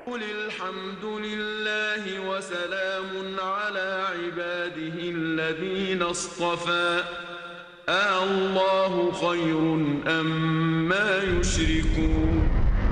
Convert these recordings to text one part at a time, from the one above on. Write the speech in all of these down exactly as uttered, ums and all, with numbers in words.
قل الحمد لله وسلام على عباده الذين اصطفى أَاللَّهُ خير أم ما يشركون.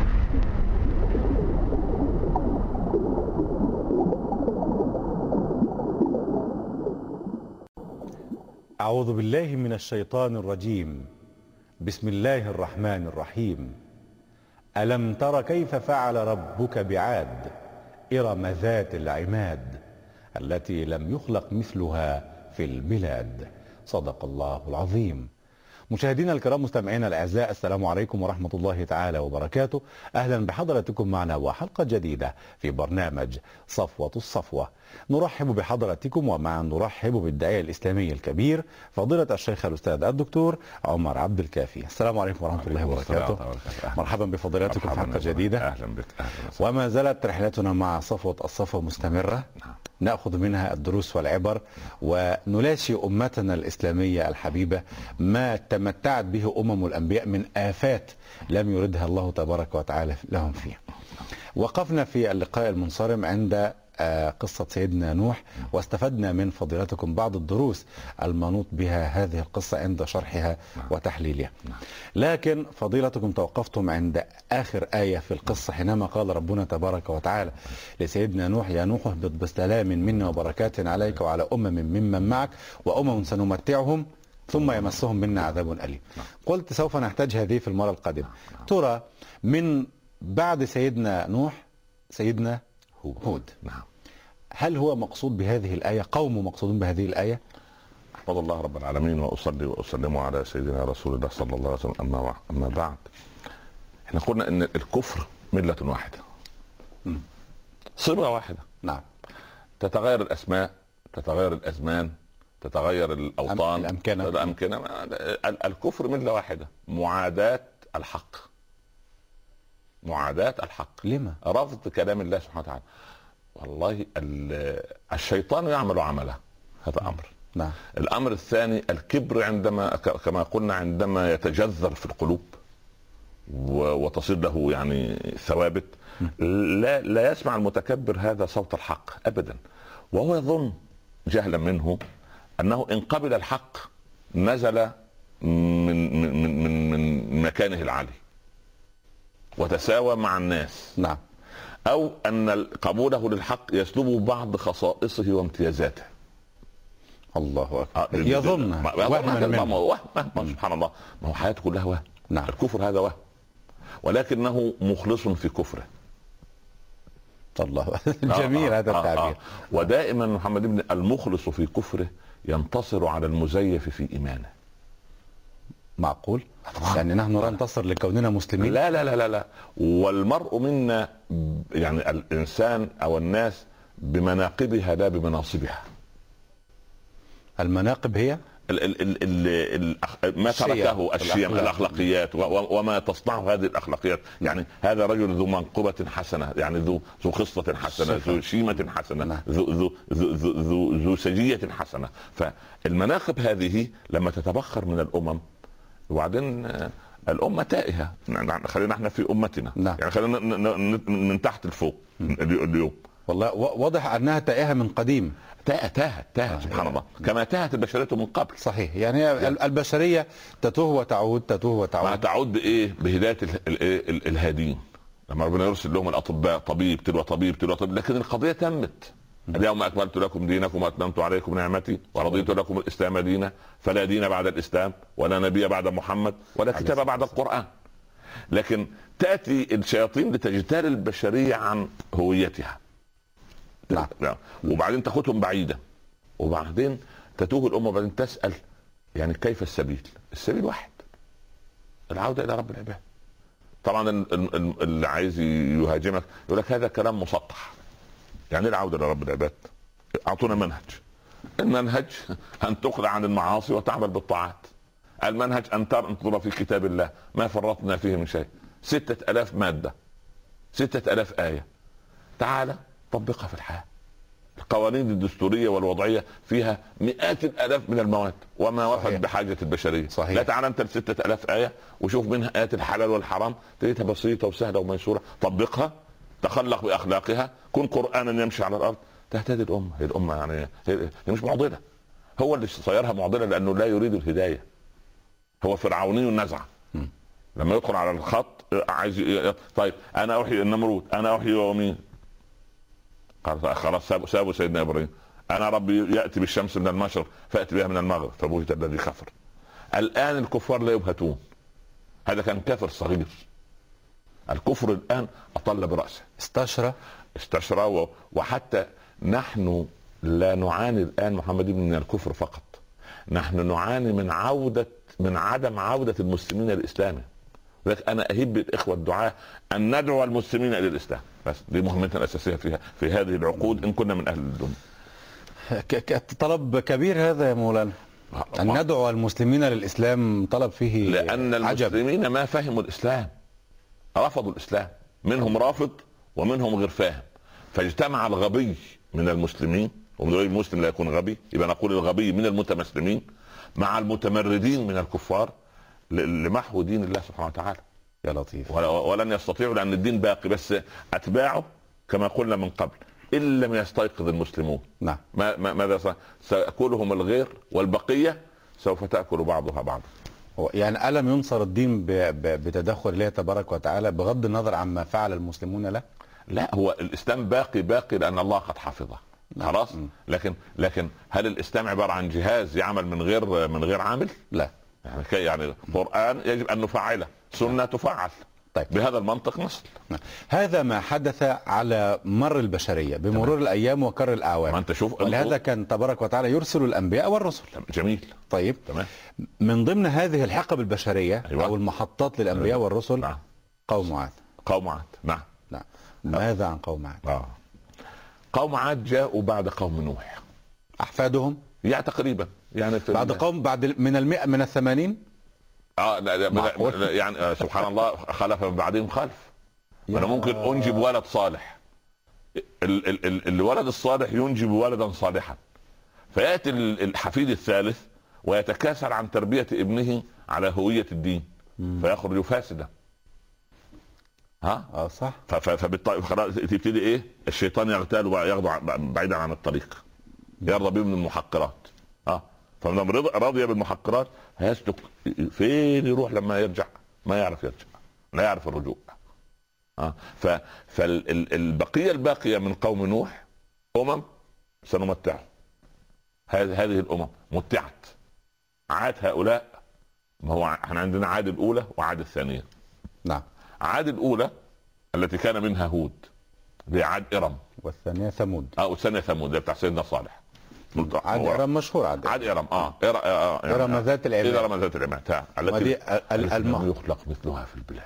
أعوذ بالله من الشيطان الرجيم. بسم الله الرحمن الرحيم. ألم تر كيف فعل ربك بعاد إرم ذات العماد التي لم يخلق مثلها في البلاد. صدق الله العظيم. مشاهدينا الكرام، مستمعينا الأعزاء، السلام عليكم ورحمة الله تعالى وبركاته. أهلا بحضراتكم معنا وحلقة جديدة في برنامج صفوة الصفوة. نرحب بحضراتكم ومعا نرحب بالداعية الإسلامي الكبير فضيلة الشيخ الأستاذ الدكتور عمر عبد الكافي. السلام عليكم ورحمة الله وبركاته. مرحبا بفضيلتكم في حلقة جديدة. أهلا بك. أهلا. وما زالت رحلتنا مع صفوة الصفوة مستمرة، نأخذ منها الدروس والعبر ونلاشي أمتنا الإسلامية الحبيبة ما تمتعت به أمم الأنبياء من آفات لم يردها الله تبارك وتعالى لهم فيها. وقفنا في اللقاء المنصرم عند قصة سيدنا نوح، واستفدنا من فضيلتكم بعض الدروس المنوط بها هذه القصة عند شرحها وتحليلها. لكن فضيلتكم توقفتم عند آخر آية في القصة حينما قال ربنا تبارك وتعالى لسيدنا نوح: يا نوح اهبط بسلام منا وبركات عليك وعلى أمم ممن معك وأمم سنمتعهم ثم يمسهم منا عذاب أليم. قلت سوف نحتاج هذه في المرة القادمة. ترى من بعد سيدنا نوح سيدنا هود، نعم، هل هو مقصود بهذه الآية؟ قوم مقصودون بهذه الآية؟ أحمد الله رب العالمين وأصلي وأسلم على سيدنا رسول الله صلى الله عليه وسلم. أما أما بعد، احنا قلنا إن الكفر ملة واحدة، صبغة واحدة. نعم. تتغير الأسماء، تتغير الأزمان، تتغير الأوطان، الأمكنة. الأمكنة. الكفر ملة واحدة، معاداة الحق، معاداة الحق. لما؟ رفض كلام الله سبحانه وتعالى. والله الشيطان يعمل عمله، هذا أمر. نعم. الأمر الثاني الكبر، عندما كما قلنا عندما يتجذر في القلوب وتصير له يعني ثوابت، لا لا يسمع المتكبر هذا صوت الحق أبدا، وهو يظن جهلا منه أنه إن قبل الحق نزل من من من من مكانه العالي وتساوى مع الناس. نعم. أو أن قبوله للحق يسلب بعض خصائصه وامتيازاته. الله أكبر. يظن وهما وهم. سبحان الله، ما هو حياته كلها وهم. نعم. الكفر هذا وهم، ولكنه مخلص في كفره. الله جميل هذا التعبير. آه آه. ودائما محمد بن المخلص في كفره ينتصر على المزيف في إيمانه. معقول؟ يعني نحن لا ننتصر لكوننا مسلمين؟ لا لا لا لا لا. والمرء منا، يعني الإنسان أو الناس بمناقبها لا بمناصبها. المناقب هي ال ال ال ال ال ما تركه الشيم، الأخلاقيات وما تصنعه هذه الأخلاقيات. يعني هذا رجل ذو منقبة حسنة، يعني ذو ذو خصلة حسنة، ذو شيمة حسنة، ذو ذو ذو ذو ذو سجية حسنة. فالمناقب هذه لما تتبخر من الأمم، وبعدين الأمة تائهة. خلينا احنا في أمتنا. نعم. يعني خلينا من تحت لفوق اليوم. والله واضح أنها تائهة من قديم. تاهت تاهت تاهت سبحان الله، كما تاهت البشرية من قبل. صحيح. يعني البشرية تتوه وتعود، تتوه وتعود. ما تعود بإيه؟ بهداية الهادين، لما ربنا يرسل لهم الأطباء، طبيب تلو طبيب تلو طبيب. لكن القضية تمت. اليوم أكملت لكم دينكم وأتممت عليكم نعمتي ورضيت لكم الإسلام دينا، فلا دين بعد الإسلام ولا نبي بعد محمد ولا كتاب بعد القرآن. لكن تأتي الشياطين لتجتال البشرية عن هويتها. نعم. نعم. وبعدين تاخدهم بعيدا، وبعدين تتوه الأمة، وبعدين تسأل يعني كيف السبيل؟ السبيل واحد، العودة إلى رب العباد. طبعا اللي عايز يهاجمك يقول لك هذا كلام مسطح. يعني العودة إلى رب العباد، أعطونا منهج. المنهج أن تقلع عن المعاصي وتعمل بالطاعات. المنهج أن تنظر في كتاب الله ما فرطنا فيه من شيء. ستة ألاف مادة، ستة ألاف آية، تعال طبقها في الحياة. القوانين الدستورية والوضعية فيها مئات الآلاف من المواد وما وفت بحاجة البشرية. صحيح. لا تعال أنت لستة ألاف آية وشوف منها آيات الحلال والحرام، تجدها بسيطة وسهلة وميسورة، طبقها تخلق باخلاقها، كن قرانا يمشي على الارض، تهتدي الامه. هي الامه يعني هي مش معضله، هو اللي صيرها معضله لانه لا يريد الهدايه. هو فرعوني النزعه، لما يدخل على الخط عايز ي... طيب انا احيي النمرود، انا احيي ومين؟ خلاص سابوا سابوا سيدنا ابراهيم، انا ربي ياتي بالشمس من المشرق فاتي بها من المغرب فبهت الذي كفر. الان الكفار لا يبهتون، هذا كان كافر صغير. الكفر الان اطل براسه، استشرى استشرى و... وحتى نحن لا نعاني الان محمد من الكفر فقط، نحن نعاني من عوده من عدم عوده المسلمين للاسلام. لذلك انا اهب الاخوه الدعاة ان ندعو المسلمين الى الاسلام، بس دي مهمتنا الاساسيه فيها في هذه العقود ان كنا من اهل الدنيا. طلب كبير هذا يا مولانا، ان ندعو المسلمين للاسلام، طلب فيه لان عجب. المسلمين ما فهموا الاسلام، رفضوا الاسلام، منهم رافض ومنهم غير فاهم، فاجتمع الغبي من المسلمين، ومن المسلم لا يكون غبي، يبقى نقول الغبي من المتمسلمين مع المتمردين من الكفار لمحو دين الله سبحانه وتعالى. يا لطيف. ولن يستطيعوا لان الدين باقي، بس اتباعه كما قلنا من قبل ان لم يستيقظ المسلمون. نعم. ما ماذا سيأكلهم الغير والبقيه سوف تأكل بعضها بعضا. يعني ألم ينصر الدين بتدخل الله تبارك وتعالى بغض النظر عما فعل المسلمون له؟ لا، هو الاسلام باقي باقي لان الله قد حفظه. خلاص. لكن لكن هل الاسلام عباره عن جهاز يعمل من غير من غير عامل؟ لا. يعني يعني القرآن يجب ان نفعله، سنه تفعل. طيب. بهذا المنطق نصل. هذا ما حدث على مر البشريه بمرور تمام. الايام وكر الاعوام. انت شوف، ولهذا كان تبارك وتعالى يرسل الانبياء والرسل. جميل. طيب تمام. من ضمن هذه الحقب البشريه أيوة. او المحطات للانبياء أيوة. والرسل نعم. قوم عاد. قوم عاد نعم. نعم. ماذا عن قوم عاد؟ آه. قوم عاد جاءوا بعد قوم نوح. احفادهم؟ يعني تقريبا يعني في بعد قوم بعد من المئة من الثمانين. اه لا لا يعني آه سبحان الله، خلف من بعدهم خلف. انا ممكن انجب ولد صالح، ال ال ال الولد الصالح ينجب ولدا صالحا، فياتي الحفيد الثالث ويتكاسل عن تربيه ابنه على هويه الدين فيخرج فاسدا. ها اه صح. فبالطبع خلاص تبتدي ايه؟ الشيطان يغتال وياخذ بعيدا عن الطريق، يرضى به من المحقرات. اه فلما رضي بالمحقرات هيسلك فين يروح لما يرجع؟ ما يعرف يرجع، لا يعرف الرجوع. اه فالبقيه الباقيه من قوم نوح امم سنمتعهم. هذه هذه الامم متعت. عاد هؤلاء، ما هو احنا عندنا عاد الاولى وعاد الثانيه. نعم. عاد الاولى التي كان منها هود اللي عاد ارم، والثانيه ثمود. اه والثانيه ثمود اللي بتاع سيدنا صالح. عاد ارم مشهور. عاد عاد ارم اه ارم آه يعني ارم ذات العماد. ارم ذات العماد التي لم يخلق مثلها في البلاد.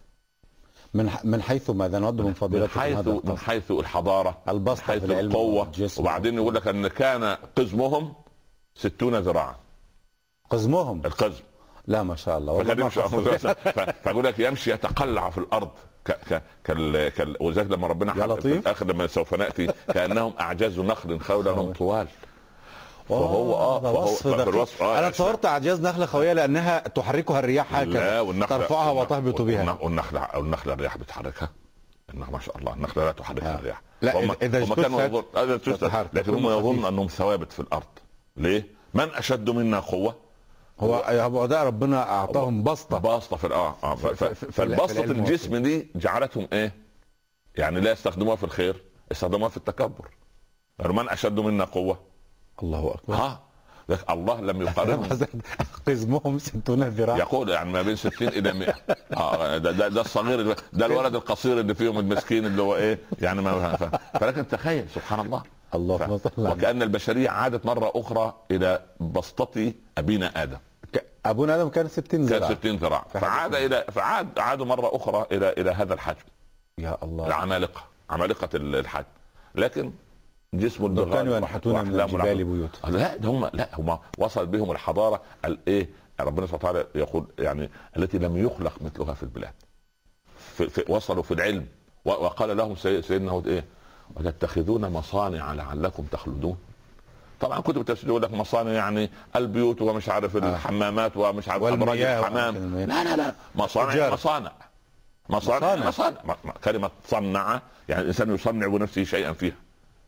من من حيث ماذا نود من فضيلته؟ من حيث من حيث الحضاره، البسط، حيث القوه. وبعدين يقول لك ان كان قزمهم ستون ذراعا. قزمهم؟ القزم. لا ما شاء الله والله. فاقول لك يمشي يتقلع في الارض ك ك كال كال وذلك لما ربنا حق في الاخر لما سوف ناتي كانهم اعجاز نخل خولهم طوال. فهو اه فهو آه انا تصورت اعجاز نخله خويه لانها تحركها الرياح هكذا ترفعها وتهبط بها. والنخله والنخله الرياح بتحركها. النخله ما شاء الله النخله لا تحركها الرياح. لا هم اذا هم كانوا يظن لكن هم يظن انهم ثوابت في الارض. ليه؟ من اشد منا قوه؟ هو هو ده ربنا اعطاهم بسطه بسطه في اه, آه فالبسطه الجسم دي جعلتهم ايه؟ يعني لا يستخدموها في الخير، يستخدموها في التكبر. من اشد منا قوه؟ الله اكبر. ها الله لم يقارنهم. قزمهم ستون ذراع. يقول يعني ما بين ستين الى مئة. اه ده, ده, ده الصغير، ده الولد القصير اللي فيهم المسكين اللي هو ايه يعني ما فلكن تخيل سبحان الله. الله ف... وكأن البشرية عادت مرة أخرى إلى بسطة أبينا آدم. أبونا آدم كان ستين ذراع. كان ستين ذراع فعاد إلى فعاد عادوا مرة أخرى إلى إلى هذا الحجم. يا الله. العمالقة، عمالقة الحجم. لكن جسم البغال كانوا ينحتون من الجبال بيوتا. لا هم لا هم وصل بهم الحضارة الإيه؟ ربنا سبحانه وتعالى يقول يعني التي لم يخلق مثلها في البلاد. في في وصلوا في العلم وقال لهم سيدنا هود إيه؟ وتتخذون مصانع لعلكم تخلدون. طبعا كتب التفسير يقول لك مصانع يعني البيوت ومش عارف الحمامات ومش عارف ابراج الحمام. لا لا لا مصانع مصانع مصانع مصانع. مصانع م- م- كلمة صنع يعني الإنسان يصنع بنفسه شيئا فيها.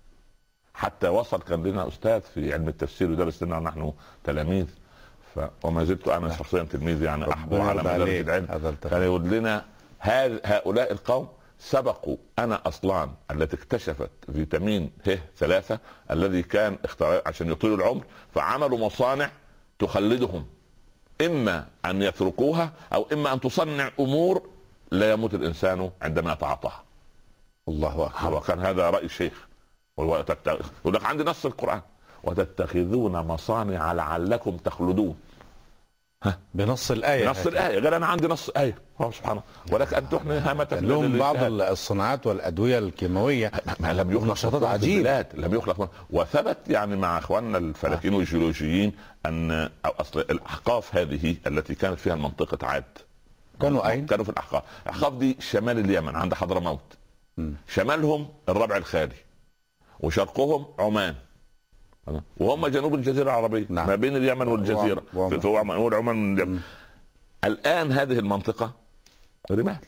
حتى وصل كان لنا أستاذ في علم التفسير ودرس لنا نحن تلاميذ ف... وما زلت أنا شخصيا تلميذ يعني أحبه على مدارج العلم. كان يقول لنا هذا هؤلاء القوم سبقوا أنا أصلان التي اكتشفت فيتامين ه ثلاثة الذي كان اختراع عشان يطيلوا العمر، فعملوا مصانع تخلدهم، إما أن يتركوها أو إما أن تصنع أمور لا يموت الإنسان عندما يتعاطاها. الله أكبر. وكان هذا رأي الشيخ. يقول لك عندي نص القرآن وتتخذون مصانع لعلكم تخلدون. ها بنص الآية. نص الآية قال أنا عندي نص آية سبحانه ولك أن تحني هامة لهم بعض الصناعات والأدوية الكيماوية ما لم يخلق نشاطات عجيبة لم يخلق. وثبت يعني مع اخواننا الفلكيين آه. والجيولوجيين ان أو اصل الاحقاف هذه التي كانت فيها منطقه عاد كانوا اين؟ كانوا في الاحقاف. الاحقاف دي شمال اليمن عند حضرموت، م. شمالهم الربع الخالي وشرقهم عمان وهم جنوب الجزيره العربيه. نعم. ما بين اليمن والجزيره في عمان والعمان. الان هذه المنطقه رمال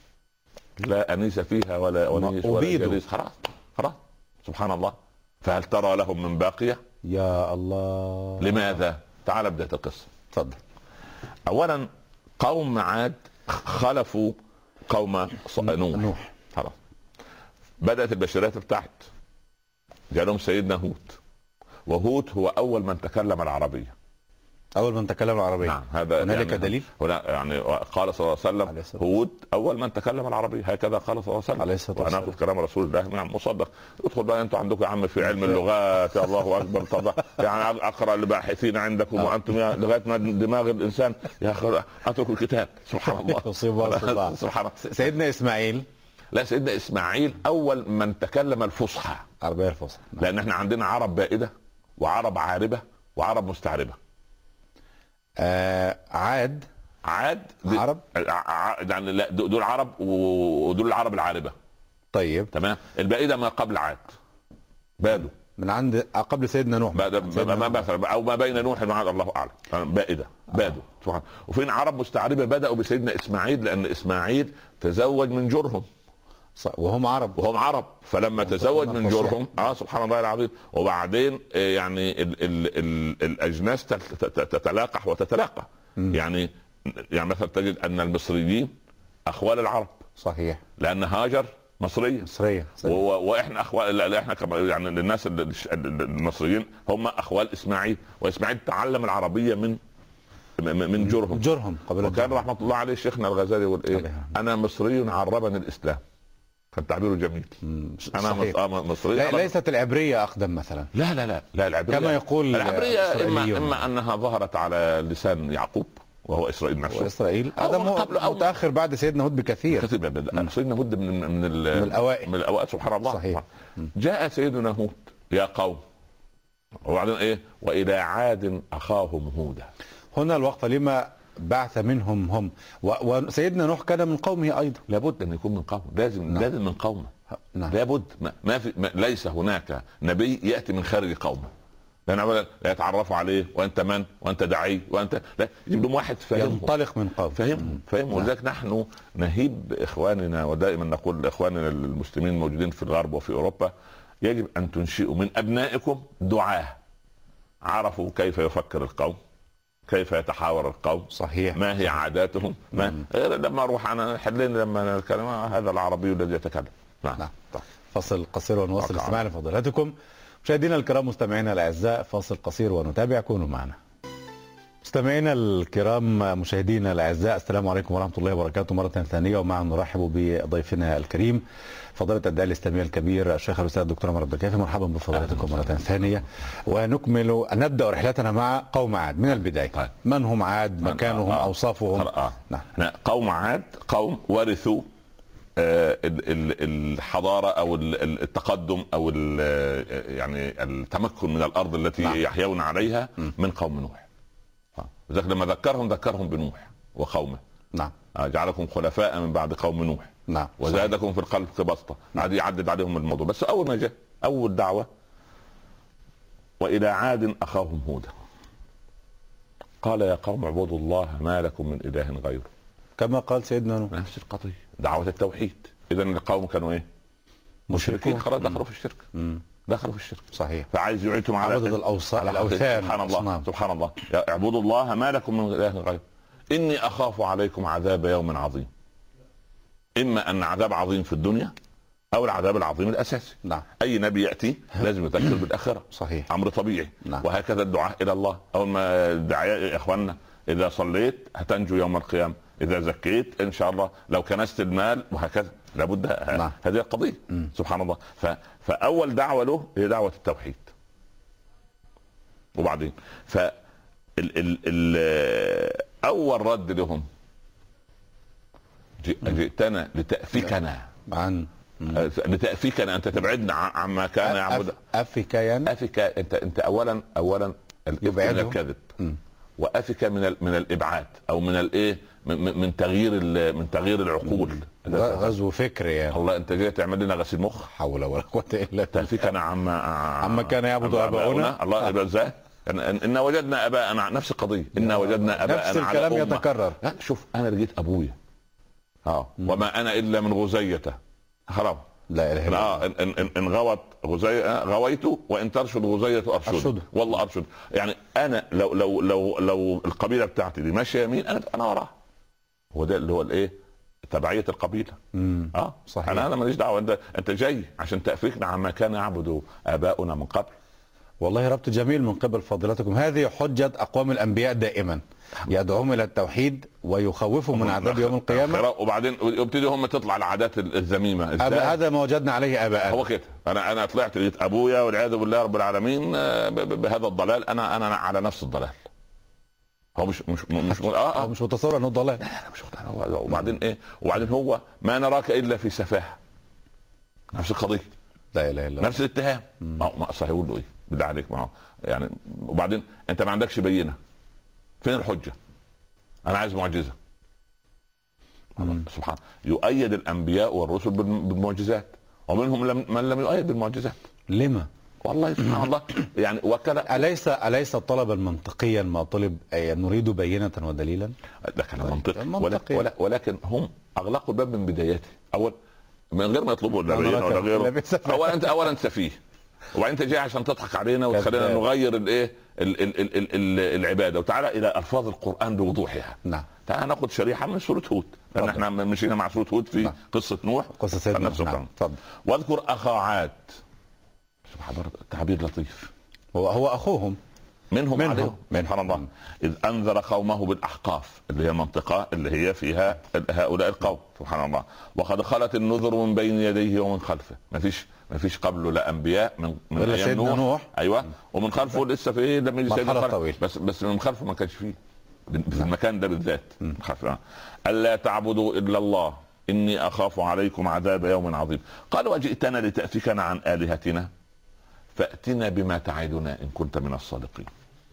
لا انيس فيها ولا ونيس ولا جليس. خلاص خلاص سبحان الله. فهل ترى لهم من باقيه؟ يا الله. لماذا؟ تعال بدايه القصه. تفضل. اولا قوم عاد خلفوا قوم نوح. نوح. خلاص بدات البشريه ترتعد. جاء لهم سيدنا هود، وهود هو اول من تكلم العربيه. اول من تكلم العربيه. نعم. هذا هنالك يعني دليل؟ هنا يعني قال صلى الله عليه وسلم هود اول من تكلم العربيه، هكذا قال صلى الله عليه وسلم. وانا اخذ كلام رسول الله نعم مصدق. ادخل بقى انتم عندكم يا عم في علم اللغات يا الله اكبر. طبعا يعني اقرا الباحثين عندكم أوه. وانتم لغايه ما دماغ الانسان يا اخي اتركوا الكتاب. سبحان الله. سبحان الله. سيدنا اسماعيل. لا سيدنا اسماعيل اول من تكلم الفصحى. العربيه الفصحى. لان احنا عندنا عرب بائده وعرب عاربه وعرب مستعربه. آه عاد عاد عرب يعني لا دول عرب ودول العرب العاربه. طيب تمام. البائده ما قبل عاد بادوا من عند قبل سيدنا نوح سيدنا ما مثلا او ما بين نوح وعاد الله اعلم. بائده بادوا آه. وفين عرب مستعربه بداوا بسيدنا اسماعيل لان اسماعيل تزوج من جرهم وهم عرب وهم عرب فلما تزوج من جرهم اه سبحان الله العظيم. وبعدين يعني ال ال ال الاجناس تتلاقح وتتلاقى. م. يعني يعني مثلا تجد ان المصريين اخوال العرب. صحيح. لان هاجر مصريه مصريه واحنا اخوال. لا احنا كمان يعني الناس المصريين هم اخوال اسماعيل، واسماعيل تعلم العربيه من من جرهم جرهم قبل. وكان رحمه الله عليه شيخنا الغزالي يقول ايه انا مصري عربني الاسلام. كان تعبيره جميل. انا مصري. لا ليست العبريه اقدم مثلا. لا لا لا لا العبريه كما يقول العبريه اما اما انها ظهرت على لسان يعقوب وهو اسرائيل نفسه. واسرائيل هذا متاخر بعد سيدنا هود بكثير. سيدنا هود من من, من الاوائل من الاوائل سبحان الله. صحيح. جاء سيدنا هود يا قوم وبعدين ايه والى عاد اخاهم هودا. هنا الوقت لما بعث منهم هم وسيدنا نوح كان من قومه ايضا. لابد ان يكون من قومه. لازم نعم. لازم من قومه. نعم. لابد ما, ما في ما ليس هناك نبي ياتي من خارج قومه. لان لا يتعرفوا عليه وانت من وانت داعي وانت لا يجيب لهم واحد فاهم ينطلق من قوم فاهم فاهم. ولذلك نحن نهيب اخواننا ودائما نقول لاخواننا المسلمين الموجودين في الغرب وفي اوروبا يجب ان تنشئوا من ابنائكم دعاة عرفوا كيف يفكر القوم، كيف يتحاور القوم. صحيح. ما هي عاداتهم. ما غير لما اروح انا حلين لما الكلام هذا العربي الذي يتكلم. نعم. نعم. فصل قصير ونواصل استماعنا لفضيلتكم. مشاهدينا الكرام مستمعينا الاعزاء فاصل قصير ونتابع. كونوا معنا. مستمعينا الكرام مشاهدينا الاعزاء السلام عليكم ورحمه الله وبركاته مره ثانيه. ومعا نرحب بضيفنا الكريم فضيلة الداعية الإسلامي الكبير الشيخ الأستاذ الدكتور عمر عبد الكافي. مرحبا بفضيلتكم مرة ثانية. ونكمل نبدأ رحلتنا مع قوم عاد من البداية. طيب. من هم عاد؟ مكانهم؟ آه. أوصافهم؟ آه. نعم. قوم عاد قوم ورثوا آه الحضارة أو التقدم أو يعني التمكن من الأرض التي نعم. يحيون عليها من قوم نوح. لذلك لما ذكرهم ذكرهم بنوح وقومه. نعم. جعلكم خلفاء من بعد قوم نوح. نعم. وزادكم في الخلق بسطة. عاد يعدد عليهم الموضوع. بس أول ما جاء أول دعوة وإلى عاد أخاهم هودا قال يا قوم اعبدوا الله ما لكم من إله غيره كما قال سيدنا نوح. نفس القضيه، دعوه التوحيد. اذا القوم كانوا ايه؟ مشركين، خلاص دخلوا في الشرك. مم. دخلوا في الشرك. صحيح. فعايز يعيدهم على عبدة الاوثان الاوثان. سبحان الله أصنام. سبحان الله. اعبدوا الله ما لكم من اله غيره اني اخاف عليكم عذاب يوم عظيم. اما ان عذاب عظيم في الدنيا او العذاب العظيم الاساسي. نعم. اي نبي ياتي لازم يذكر بالاخره. صحيح. امر طبيعي. نعم. وهكذا الدعاء الى الله. اول ما الدعاء يا اخواننا اذا صليت هتنجو يوم القيامه، اذا زكيت ان شاء الله، لو كنست المال، وهكذا لابد. نعم. هذه القضيه. مم. سبحان الله. ف... فاول دعوه له هي دعوه التوحيد. وبعدين ف ال... ال... ال... اول رد لهم جئتنا لتأفكنا عن لتأفكنا، انت تبعدنا عما كان يعبد. افك يعني افك، انت انت اولا اولا الإفك من الكذب، وافك من ال... من الابعاد او من الايه من, من تغيير ال... من تغيير العقول. غزو فكري يعني. الله انت جاي تعمل لنا غسيل مخ. حول ولا قوه الا بالله. تأفكنا عما عما كان يعبد اباؤنا. الله يبقى ازاي؟ إن, إن وجدنا اباءنا، نفس القضيه، ان وجدنا اباءنا نفس الكلام يتكرر. لا شوف، انا لقيت ابويا اه وما انا الا من غزيته. خلاص. لا اله الا اه ان ان ان غوت غزية غويت، وان ترشد غزية ارشد. أرشد. والله ارشد. يعني انا لو لو لو لو القبيله بتاعتي دي ماشيه يمين، انا انا وراها. هو ده اللي هو الايه؟ تبعيه القبيله. امم اه صحيح. انا انا ماليش دعوه. انت انت جاي عشان تأفكنا عما كان يعبد اباؤنا من قبل. والله ربط جميل من قبل فضيلتكم. هذه حجة أقوام الأنبياء دائما، يدعوهم إلى التوحيد ويخوفهم من عذاب يوم القيامة، وبعدين يبتدي هم تطلع العادات الذميمة. هذا ما وجدنا عليه آباءنا. هو كده. أنا أنا طلعت لقيت أبويا والعياذ بالله رب العالمين بهذا الضلال، أنا أنا على نفس الضلال. هو مش مش مش اه اه مش متصور انه ضلال. لا لا مش متصور. وبعدين ايه؟ وبعدين هو ما نراك الا في سفاهه. نفس القضيه. لا اله الا الله. نفس الاتهام. ما صحيح يقول له ايه؟ بالله عليك معه يعني. وبعدين انت ما عندكش بينه. فين الحجه؟ انا عايز معجزه. سبحان يؤيد الانبياء والرسل بالمعجزات، ومنهم لم من لم يؤيد بالمعجزات. لما؟ والله سبحان الله يعني. وكذا اليس اليس طلبا منطقيا ما طلب نريد بينه ودليلا؟ ده كلام منطقي. ولكن, ولكن, ولكن هم اغلقوا الباب من بدايته. اول من غير ما يطلبوا لا بينه ولا غيره. اولا انت اولا انت فيه، وبعدين انت جاي عشان تضحك علينا وتخلينا نغير الايه ال ال ال ال ال العباده. وتعالى الى الفاظ القران بوضوحها. نعم. تعالى ناخذ شريحه من سوره هود، لان احنا مشينا مع سوره هود في نعم. قصه نوح، قصه سيدنا نوح. نعم. واذكر اخا عاد. تعبير لطيف. هو هو اخوهم منهم منهم سبحان الله. اذ انذر قومه بالاحقاف، اللي هي المنطقه اللي هي فيها هؤلاء القوم. سبحان الله. وقد خلت النذر من بين يديه ومن خلفه. ما فيش ما فيش قبله لا انبياء من من ايام نوح. نوح ايوه. ومن خلفه لسه في ايه لما يجي سيدنا طويل. بس بس من خلفه ما كانش فيه في المكان ده بالذات. الا تعبدوا الا الله اني اخاف عليكم عذاب يوم عظيم. قال وجئتنا لتأفكنا عن الهتنا فأتنا بما تعدنا إن كنت من الصادقين.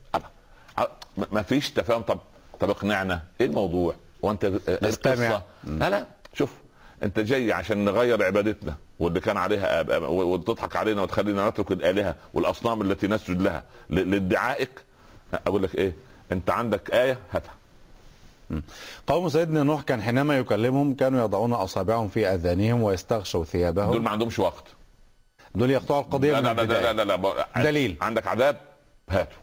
ما فيش تفاهم. طب طب اقنعنا ايه الموضوع وانت نستمع. لا لا شوف، انت جاي عشان نغير عبادتنا واللي كان عليها آباء، وتضحك علينا وتخلينا نترك الآلهة والأصنام التي نسجد لها لادعائك. اقول لك ايه؟ انت عندك آية هاتها. قوم سيدنا نوح كان حينما يكلمهم كانوا يضعون أصابعهم في آذانهم ويستغشوا ثيابهم. دول ما عندهمش وقت. دول يقطعوا القضية لا من لا, البداية. لا لا لا لا دليل. عندك عذاب هاتوا.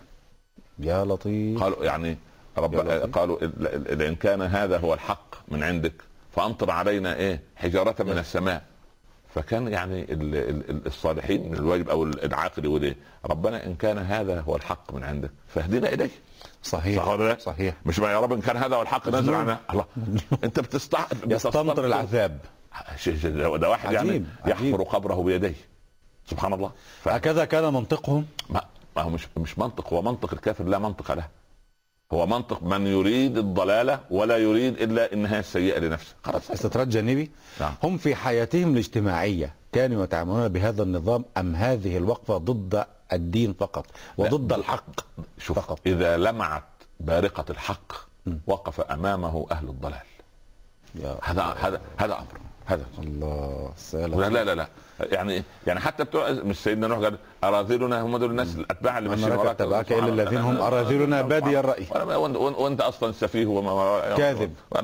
يا لطيف. قالوا يعني رب قالوا لئن كان هذا هو الحق من عندك فأمطر علينا ايه حجارة من السماء. فكان يعني الصالحين من الواجب او العاقل يقول ايه؟ ربنا ان كان هذا هو الحق من عندك فاهدنا اليه. صحيح صح صحيح. مش ما يا رب ان كان هذا هو الحق نزل عنا الله. انت بتستع يستمطر العذاب. ده واحد عجيب. يعني يحفر قبره بيديه. سبحان الله. هكذا كان منطقهم. ما هو مش مش منطق، هو منطق الكافر لا منطق له. هو منطق من يريد الضلالة ولا يريد إلا النهاية السيئة لنفسه. خلاص. استطراد جانبي. نعم. هم في حياتهم الاجتماعية كانوا يتعاملون بهذا النظام أم هذه الوقفة ضد الدين فقط وضد الحق شوف فقط؟ إذا لمعت بارقة الحق وقف أمامه أهل الضلال. هذا هذا هذا أمر. هذا الله سلام. لا لا لا لا يعني يعني حتى بتوع مش سيدنا نوح قال اراذلنا هم دول الناس الاتباع اللي ماشيين وراك تبعك الا الذين هم اراذلنا بادي الراي وانت اصلا سفيه وما كاذب.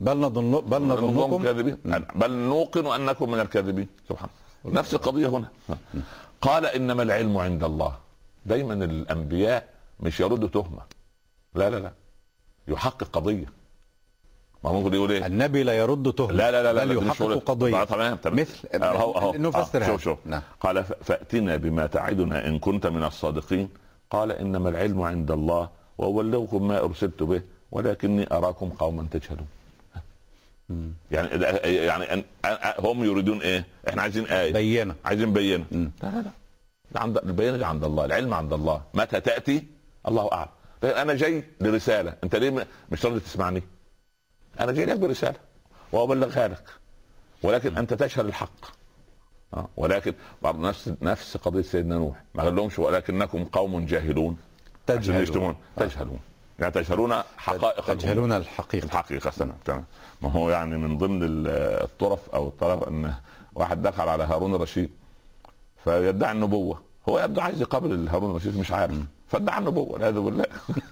بل نظن بل نظنكم كاذبين، بل نوقن انكم من الكاذبين. سبحان الله. نفس القضيه هنا. قال انما العلم عند الله. دايما الانبياء مش يردوا تهمه، لا لا لا، يحقق قضيه. ما ممكن يقول ايه؟ النبي لا يرد تهمه، لا لا لا بل يحقق قضيه. تمام تمام. مثل اهو اهو نفسر. شوف شوف نعم. قال فاتنا بما تعدنا ان كنت من الصادقين. قال انما العلم عند الله وابلغكم ما ارسلت به ولكني اراكم قوما تجهلون. يعني يعني هم يريدون ايه؟ احنا عايزين ايه؟ بينه، عايزين بينه. لا لا لا، عند البينه عند الله، العلم عند الله، متى تاتي الله اعلم. انا جاي لرساله، انت ليه مش راضي تسمعني؟ انا جاي لك برساله وابلغها لك، ولكن انت تجهل الحق. أه. ولكن برضه نفس نفس قضيه سيدنا نوح، ما قال لهمش ولكنكم قوم جاهلون تجهلون. تجهلون يعني تجهلون حقائق، تجهلون الحقيقه. الحقيقه تمام. ما هو يعني من ضمن الطرف او الطرف ان واحد دخل على هارون الرشيد فيدعي النبوه، هو يبدو عايز يقابل هارون الرشيد مش عارف، فادعى النبوه والعياذ بالله.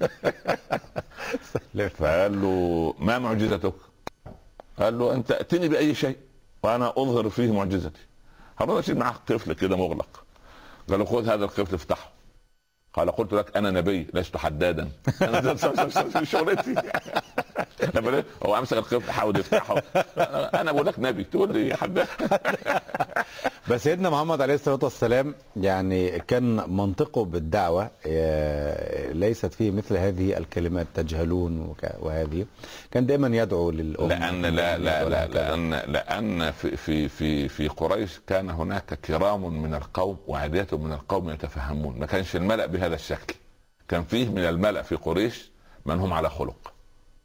فقال له ما معجزتك؟ قال له انت ائتني باي شيء وانا اظهر فيه معجزتي. هارون الرشيد معاه قفل كده مغلق، قال له خذ هذا القفل افتحه. قال قلت لك انا نبي لست حدادا. انا شغلتي. هو امسك القفل حاول يفتحه، انا بقول لك نبي تقول لي حداد. بس سيدنا محمد عليه الصلاه والسلام يعني كان منطقه بالدعوه ليست فيه مثل هذه الكلمات تجهلون وهذه، كان دائما يدعو للامه. لان لا لا لا لان لان في في في في قريش كان هناك كرام من القوم وعاديه من القوم يتفهمون، ما كانش الملأ بهذا الشكل. كان فيه من الملأ في قريش من هم على خلق.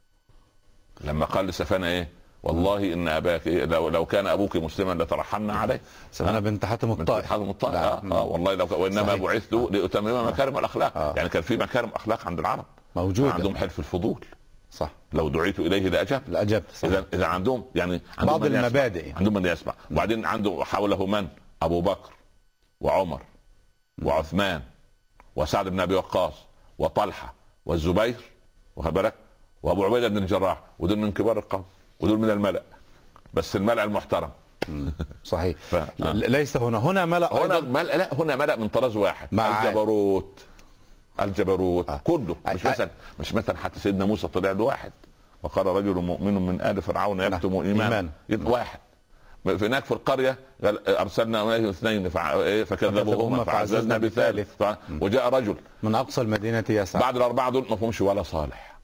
لما قال لسفانة ايه؟ والله ان اباك إيه؟ لو لو كان ابوك مسلما لترحمنا عليه. سفانة بنت حاتم الطائي. حاتم الطائي. آه. آه. والله لو وانما بعثت لاتمم مكارم الاخلاق. آه. يعني كان في مكارم اخلاق عند العرب موجوده، عندهم حلف الفضول. صح. لو دعيت اليه لاجبت. لاجبت. اذا اذا عندهم يعني عندهم بعض المبادئ يعني. عندهم من يسمع. وبعدين عنده حوله من؟ ابو بكر وعمر وعثمان وسعد بن ابي وقاص وطلحه والزبير، واخد بالك؟ وابو عبيده بن الجراح، ودول من كبار القوم ودول من الملأ، بس الملأ المحترم. صحيح. ف... آه. ليس هنا هنا ملأ هنا ملأ، لا هنا ملأ من طراز واحد. مع الجبروت الجبروت آه. كله. مش آه. مثلا مش مثلا حتى سيدنا موسى طلع له واحد وقال رجل مؤمن من آل فرعون يكتم ايمان واحد. هناك في القريه ارسلنا اليه اثنين فكذبوهما فعززنا بثالث. وجاء رجل من اقصى المدينه يسعى. بعد الاربعه دول ما فهمش ولا صالح.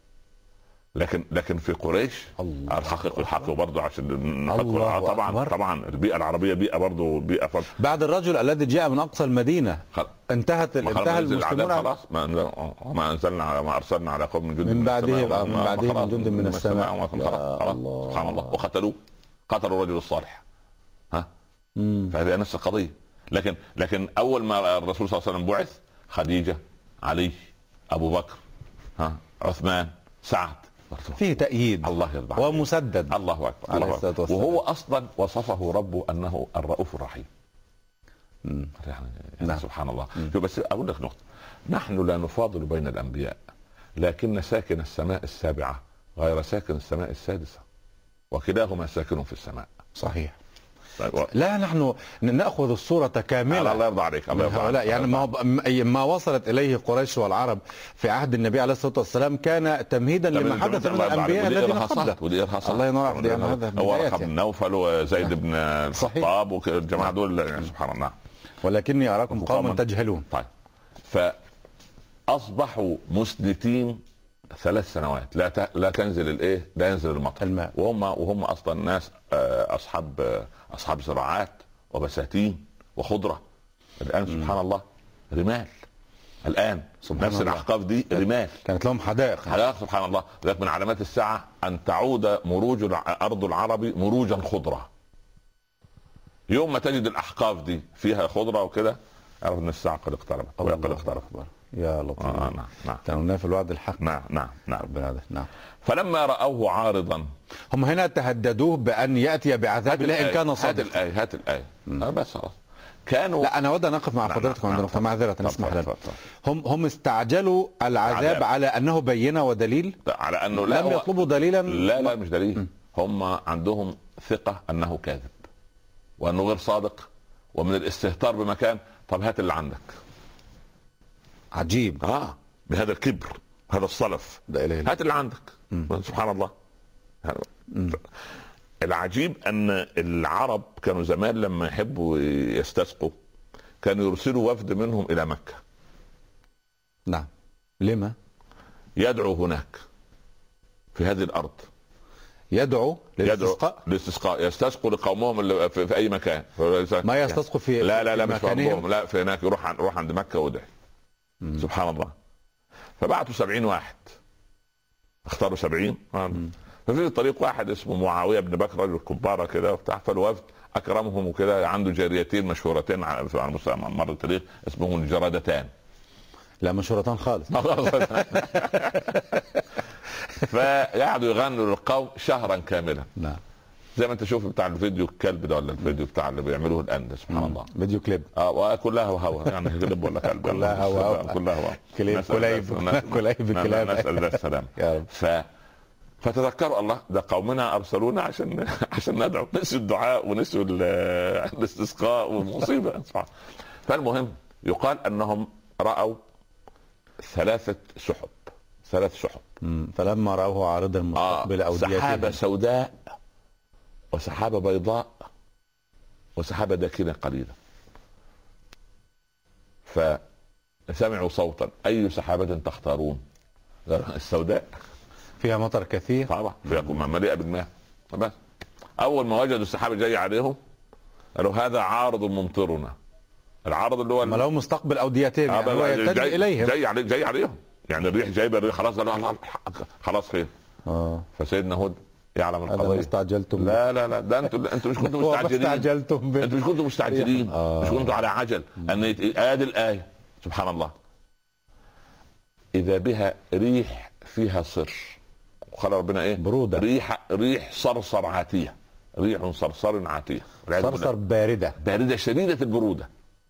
لكن لكن في قريش الحقيقه الحق برضه عشان طبعا أكبر. طبعا البيئه العربيه بيئه برضه بيئه فرق. بعد الرجل الذي جاء من اقصى المدينه خل... انتهت انتهى المسلمون خلاص. ما, ما انزلنا ما ارسلنا على قوم من جند من بعده من بعده من جند من السماء. سبحان الله. وقتلوه قتلوا الرجل الصالح. ها فهذه نفس القضيه. لكن لكن اول ما الرسول صلى الله عليه وسلم بعث خديجه، علي، ابو بكر، ها عثمان، سعد، فيه تأييد. الله يرضى عليك. ومسدد. الله اكبر. الله أكبر. وهو اصلا وصفه ربه انه الرؤوف الرحيم. يعني, يعني سبحان الله. بس اقول لك نقطه، نحن لا نفاضل بين الانبياء، لكن ساكن السماء السابعه غير ساكن السماء السادسه، وكلاهما ساكن في السماء. صحيح. لا نحن ناخذ الصوره كامله. الله يرضى عليك. الله يرضى عليك. يعني ما ما وصلت اليه قريش والعرب في عهد النبي عليه الصلاه والسلام كان تمهيدا لما حدث من الانبياء الذين قبله. الله ينور عليك. هذا ورقه بن نوفل وزيد بن الخطاب والجماعه دول. سبحان الله. ولكني اراكم قوما تجهلون. طيب فاصبحوا مسلتين ثلاث سنوات لا ت... لا تنزل الايه؟ لا ينزل المطر. الماء. وهم وهم اصلا ناس اصحاب اصحاب زراعات وبساتين وخضره. الان سبحان الله رمال. الان نفس الاحقاف دي رمال. كانت لهم حدائق. حدائق سبحان الله. ذلك من علامات الساعه ان تعود مروج ارض العرب مروجا خضره. يوم ما تجد الاحقاف دي فيها خضره وكده اعرف ان الساعه قد اقتربت. قد اقتربت. يا لطيف. آه نعم نعم. كانوا في الوعد الحق. نعم نعم نعم. ربنا نعم. فلما رأوه عارضا هم هنا تهددوه بأن يأتي بعذاب الله إن كان صادقا. هات الآية هات الآية. آه بس خلاص. كانوا لا أنا أود أن أقف مع حضرتك عند نقطة معذرة اسمح لنا. هم هم استعجلوا العذاب عذاب. على أنه بينة ودليل. على أنه لا لم يطلبوا دليلا. لا لا مش دليل. م. هم عندهم ثقة انه كاذب وانه غير صادق، ومن الاستهتار بمكان طب هات اللي عندك. عجيب. اه بهذا الكبر، هذا الصلف، هات اللي عندك. مم. سبحان الله. مم. العجيب ان العرب كانوا زمان لما يحبوا يستسقوا كانوا يرسلوا وفد منهم الى مكة. نعم. لما؟ يدعو هناك في هذه الارض، يدعو للاستسقاء، للاستسقاء، يستسقوا لقومهم اللي في, في اي مكان. ما يستسقوا في لا لا لا مش مكانهم، لا في هناك، يروح عن... يروح عند مكة ويدعي. سبحان الله. فبعتوا سبعين واحد، اختاروا سبعين. ففي طريق واحد اسمه معاوية بن بكر، رجل كبارة كده وبتاع، فالوفد اكرمهم وكده، عنده جاريتين مشهورتين على مر التاريخ اسمهم الجرادتان. لا مشهورتان خالص. فقعدوا يغنوا للقوم شهرا كاملا. نعم. زي ما انت شوف بتاع الفيديو الكلب ده، ولا الفيديو بتاع اللي بيعملوه الان ده، سبحان الله. فيديو كليب. اه وكلها هوا يعني كلب ولا كلب. كلها هوا. كلها هوا. كليب كليب كليب كلاب. نسأل الله السلام. ف فتذكروا الله ده قومنا ارسلونا عشان عشان ندعو، نسوا الدعاء ونسوا الاستسقاء ومصيبه. فالمهم يقال انهم راوا ثلاثه سحب، ثلاث سحب. فلما راوه عارضا مستقبل آه اوديتهم، سحابه سوداء وسحابه بيضاء وسحابه داكنه قليله. فسمعوا صوتا اي سحابه تختارون؟ السوداء فيها مطر كثير طبعا، فيها مليئه بالماء. بس اول ما وجدوا السحابه جايه عليهم قالوا هذا عارض ممطرنا. العارض اللي هو ما لو مستقبل اوديتهم يعني هو يتجه جاي اليهم، جاي علي جاي عليهم يعني الريح جايبه الريح خلاص قالوا خلاص خير. اه فسيدنا هود يعلم القضيه. استعجلتم. لا لا لا ده انتوا انتوا مش كنتوا مستعجلين. استعجلتم انتوا مش كنتوا مستعجلين. آه. مش كنتوا على عجل. ان ادي الايه سبحان الله. اذا بها ريح فيها صر، وقال ربنا ايه؟ برودة. ريح ريح صرصر عاتيه، ريح صرصر عاتيه، صرصر بارده بارده شديده البروده.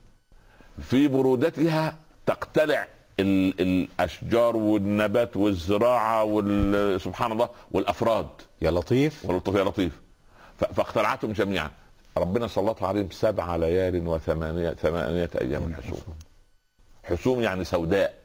في برودتها تقتلع ال الاشجار والنبات والزراعه سبحان الله والافراد. يا لطيف واللطيف يا لطيف. فاقتلعتهم جميعا. ربنا سلط عليهم سبع ليال وثمانيه ثمانيه ايام حسوم. حسوم يعني سوداء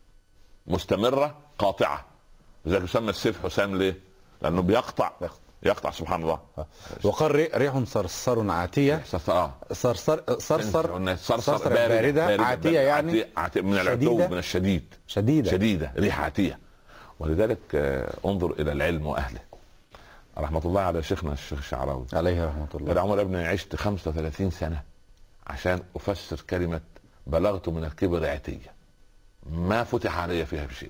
مستمره قاطعه، لذلك يسمى السيف حسام. ليه؟ لانه بيقطع يقطع سبحان الله. وقال ريح صرصر عاتيه. اه صرصر صرصر صرصر باردة, باردة عاتيه يعني عاتية من العتو من الشديد شديده شديده ريح عاتيه. ولذلك انظر الى العلم واهله. رحمه الله على شيخنا الشيخ الشعراوي عليه رحمه الله. قال عمر ابني عشت خمسة وثلاثين سنه عشان افسر كلمه بلغت من الكبر عتيه، ما فتح علي فيها بشيء.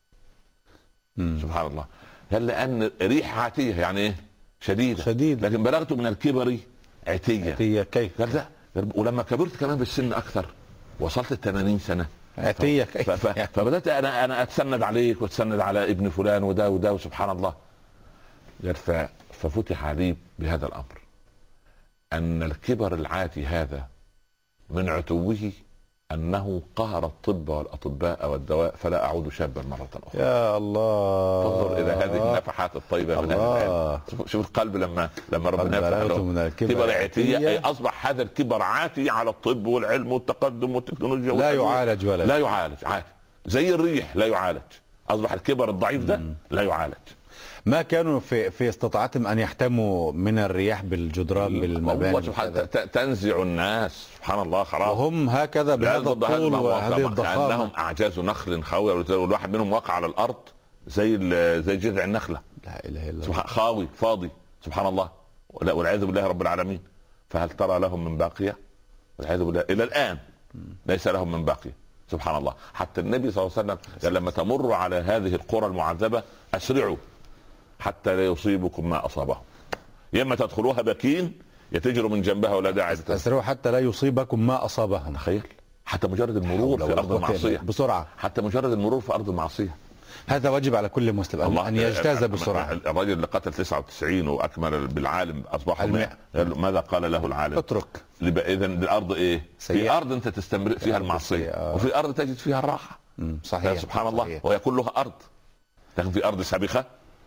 مم. سبحان الله. قال لان ريح عاتيه يعني ايه؟ شديده شديد. لكن بلغت من الكبر عتيه. عتيه كيف؟ قال لا، ولما كبرت كمان بالسن اكثر وصلت الثمانين سنه عتيه كيف؟ ف... ف... فبدات انا انا اتسند عليك واتسند على ابن فلان وده وده وسبحان الله. قال ف... ففتح علي بهذا الامر ان الكبر العاتي هذا من عتوه انه قهر الطب والاطباء والدواء، فلا اعود شابا مره اخرى. يا الله. تنظر الى هذه النفحات الطيبه من اهل العلم. شوف القلب لما لما ربنا يفتح له كبر عاتيه، اي اصبح هذا الكبر عاتي على الطب والعلم والتقدم والتكنولوجيا. لا يعالج ولا لا يعالج عاتي زي الريح لا يعالج. اصبح الكبر الضعيف ده لا يعالج. ما كانوا في في استطاعتهم ان يحتموا من الرياح بالجدران بالمباني. تنزع الناس سبحان الله خلاص. وهم هكذا بهذا الطول وهذه الضخامه كانهم اعجاز نخل خاويه، والواحد منهم وقع على الارض زي زي جذع النخله. لا اله الا الله. خاوي فاضي سبحان الله والعياذ بالله رب العالمين. فهل ترى لهم من باقيه؟ والعياذ بالله الى الان ليس لهم من باقيه سبحان الله. حتى النبي صلى الله عليه وسلم قال لما تمر على هذه القرى المعذبه اسرعوا حتى لا يصيبكم ما اصابهم. يا اما تدخلوها باكين يا تجروا من جنبها ولا داعي. اسرعوا حتى لا يصيبكم ما اصابهم. تخيل حتى مجرد المرور في ارض المعصيه بسرعه، حتى مجرد المرور في ارض المعصيه. هذا واجب على كل مسلم ان يجتاز بسرعه. الرجل اللي قتل تسعة وتسعين واكمل بالعالم اصبح مئة. ماذا قال له العالم؟ اترك. اذا الارض ايه؟ سيئة. في ارض انت تستمر فيها المعصيه آه. وفي ارض تجد فيها الراحه. صحيح. سبحان الله. صحيح. وهي كلها ارض، لكن في ارض سابخه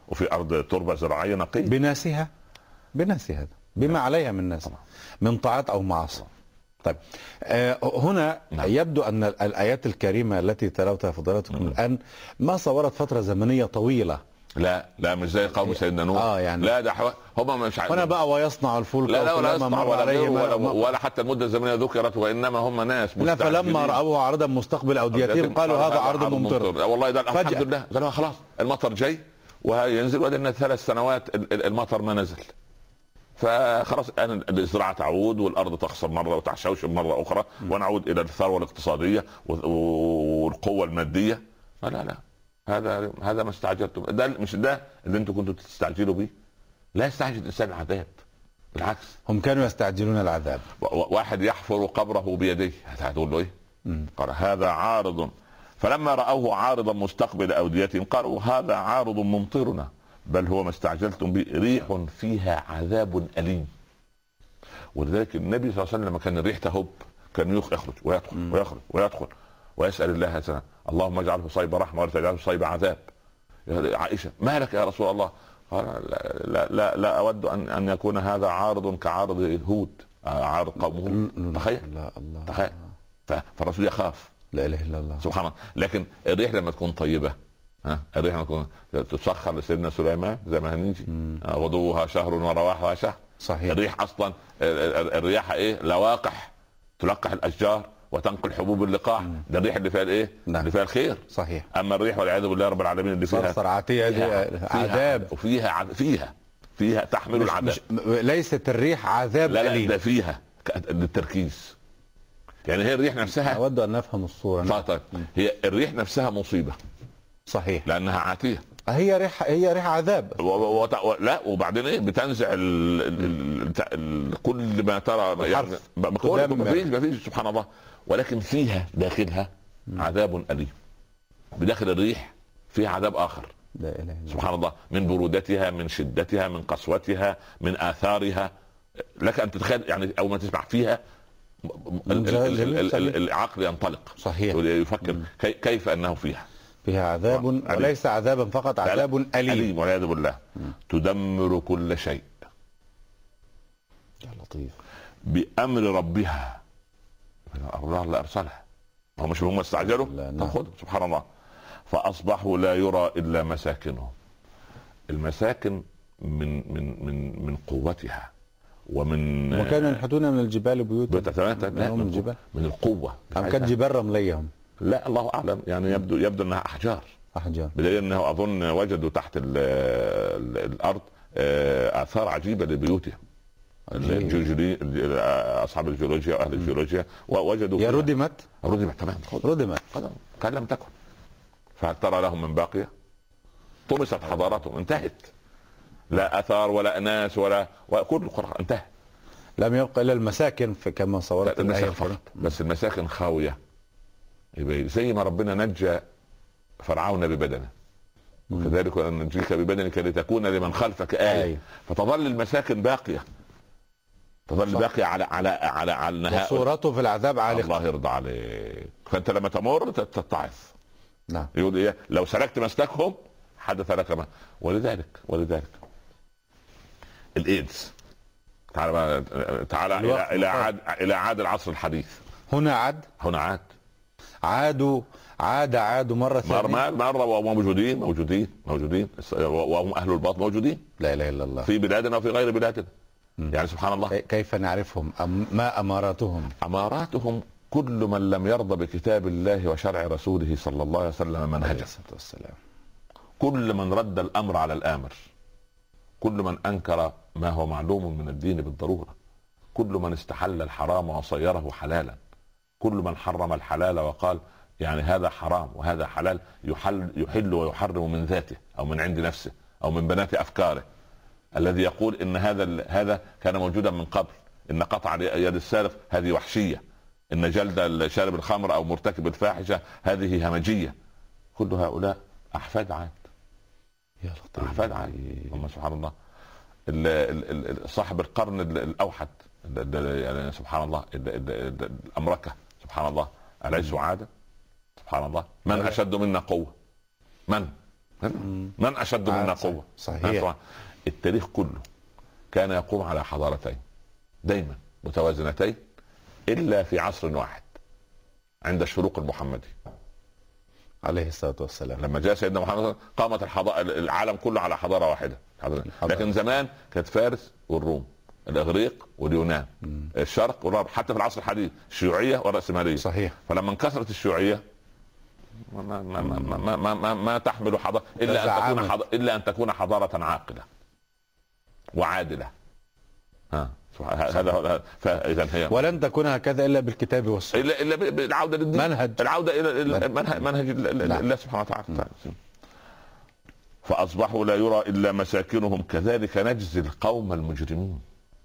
وفي ارض تربه زراعيه نقيه بناسها بناسها بما عليها من ناس من طاعات او معاصي. طيب آه هنا نعم. يبدو ان الايات الكريمه التي تلاوتها فضيلتكم نعم. الان ما صورت فتره زمنيه طويله. لا لا مش زي قوم سيدنا نوح. اه يعني لا ده حو... هم مش عارفين. هنا بقى ويصنع الفلك لا لا ولا يصنع ولا, عليه ولا, ولا, ولا حتى المده الزمنيه ذكرت، وانما هم ناس لا فلما راوه عارضا مستقبل اوديتهم قالوا هذا عرض ممطر. والله ده فجأة. الحمد لله قالوا خلاص المطر جاي وهينزل، ودنا ثلاث سنوات المطر ما نزل، فخلاص الان الزراعه تعود والارض تخسر مره وتعشوش مره اخرى ونعود الى الثروه الاقتصاديه والقوه الماديه. لا لا هذا هذا ما استعجلتم، ده مش ده اللي انتم كنتوا تستعجلوا به. لا يستعجل الانسان العذاب، بالعكس هم كانوا يستعجلون العذاب. واحد يحفر قبره بيديه هتقول له ايه؟ قال هذا عارض، فلما راوه عارضا مستقبل اوديتهم قالوا هذا عارض ممطرنا بل هو ما استعجلتم به ريح فيها عذاب اليم. ولذلك النبي صلى الله عليه وسلم لما كان الريح تهب كان يخرج ويدخل م. ويخرج ويدخل ويسال الله سنة. اللهم اجعله صيب رحمه ولا تجعله صيب عذاب. عائشه ما لك يا رسول الله؟ قال لا لا لا, لا اود ان ان يكون هذا عارض كعارض هود، عارض قوم هود. تخيل تخيل فالرسول يخاف. لا اله الا الله سبحان الله. لكن الريح لما تكون طيبه، ها الريح لما تكون تسخر لسيدنا سليمان زي ما هنيجي غدوها شهر ورواحها شهر. صحيح. الريح اصلا الرياح ايه؟ لواقح تلقح الاشجار وتنقل حبوب اللقاح. ده الريح اللي فيها الايه؟ نعم. اللي فيها الخير. صحيح. اما الريح والعياذ بالله رب العالمين اللي فيها صرصر عاتيه فيها عذاب، وفيها عد... فيها فيها تحمل مش العذاب. مش ليست الريح عذاب لا لا أليم. ده فيها للتركيز. يعني هي الريح نفسها اود ان نفهم الصوره. طيب هي الريح نفسها مصيبه. صحيح. لانها عاتيه. هي ريح هي ريح عذاب. و... و... و... لا وبعدين ايه بتنزع ال... ال... ال... ال... كل ما ترى يعني ما فيش ما فيش سبحان الله. ولكن فيها داخلها عذاب أليم. بداخل الريح فيها عذاب آخر. لا إله إلا الله. سبحان الله، من برودتها، من شدتها، من قسوتها، من آثارها. لك أن تتخيل يعني أول ما تسمع فيها العقل ينطلق. صحيح. يفكر كي كيف أنه فيها فيها عذاب وليس عذابا فقط، عذاب أليم. أليم والعياذ بالله. تدمر كل شيء يا لطيف بأمر ربها. الله اللي ارسلها، هم مش هم استعجلوا. خذ سبحان الله. فاصبحوا لا يرى الا مساكنهم. المساكن من من من من قوتها ومن وكانوا ينحتون من الجبال بيوتا. من الجبال من القوه. أم كانت جبال رمليه هم؟ لا الله اعلم، يعني يبدو يبدو انها احجار. احجار بدليل انه اظن وجدوا تحت ال ال الارض اثار عجيبه لبيوتهم. الجيولوجي اصحاب الجيولوجيا واهل الجيولوجيا وجدوا يا ردمت ردمت تمام. ردمت كان لم تكن. فهل ترى لهم من باقيه؟ طمست حضارتهم، انتهت. لا اثار ولا اناس ولا وكل القرى انتهى. لم يبقى الا المساكن في كما صورت المساكن فقط. بس المساكن خاويه. زي ما ربنا نجى فرعون ببدنه وكذلك ننجيك ببدنك لتكون لمن خلفك آية. أي. فتظل المساكن باقيه، تظل صح. باقية على على على على النهاية. وصورته في العذاب عالقة. الله يرضى عليك. فانت لما تمر تتعظ. نعم. يقول ايه؟ لو سلكت مسلكهم حدث لك ما. ولذلك ولذلك الايدز. تعال بقى تعال الى الى عاد الى عاد العصر الحديث. هنا عاد هنا عاد عادوا عاد عادوا مرة ثانية. مرة وهم موجودين موجودين موجودين وهم اهل الباطل موجودين. لا اله الا الله. في بلادنا وفي غير بلادنا. يعني سبحان الله. كيف نعرفهم؟ أم ما أماراتهم؟ أماراتهم كل من لم يرضى بكتاب الله وشرع رسوله صلى الله عليه وسلم منهجه. كل من رد الأمر على الآمر، كل من أنكر ما هو معلوم من الدين بالضرورة، كل من استحل الحرام وصيره حلالا، كل من حرم الحلال وقال يعني هذا حرام وهذا حلال، يحل, يحل ويحرم من ذاته أو من عند نفسه أو من بنات أفكاره. الذي يقول ان هذا هذا كان موجودا من قبل، ان قطع يد السارق هذه وحشيه، ان جلد شارب الخمر او مرتكب الفاحشه هذه همجيه. كل هؤلاء احفاد عاد. يا لطيف. احفاد عاد. هم سبحان الله. صاحب القرن الاوحد يعني سبحان الله الامركه سبحان الله اليسوا عاده؟ سبحان الله. من اشد منا قوه؟ من من اشد منا قوه. صحيح. التاريخ كله كان يقوم على حضارتين دايما متوازنتين الا في عصر واحد عند الشروق المحمدي عليه الصلاه والسلام. لما جاء سيدنا محمد قامت الحضارة العالم كله على حضاره واحده. لكن زمان كانت فارس والروم، الاغريق واليونان، مم. الشرق والغرب، حتى في العصر الحديث الشيوعيه والراسماليه. صحيح. فلما انكسرت الشيوعيه ما ما ما ما ما, ما, ما, ما تحمل حضاره الا ان تكون حضارة الا ان تكون حضاره عاقله وعادله. ها هذا فاذا هي ولن تكون هكذا الا بالكتاب والسنه، الا الا بالعوده للدين، منهج العوده الى منهج, منهج الله سبحانه وتعالى. فاصبحوا لا يرى الا مساكنهم كذلك نجزي القوم المجرمين.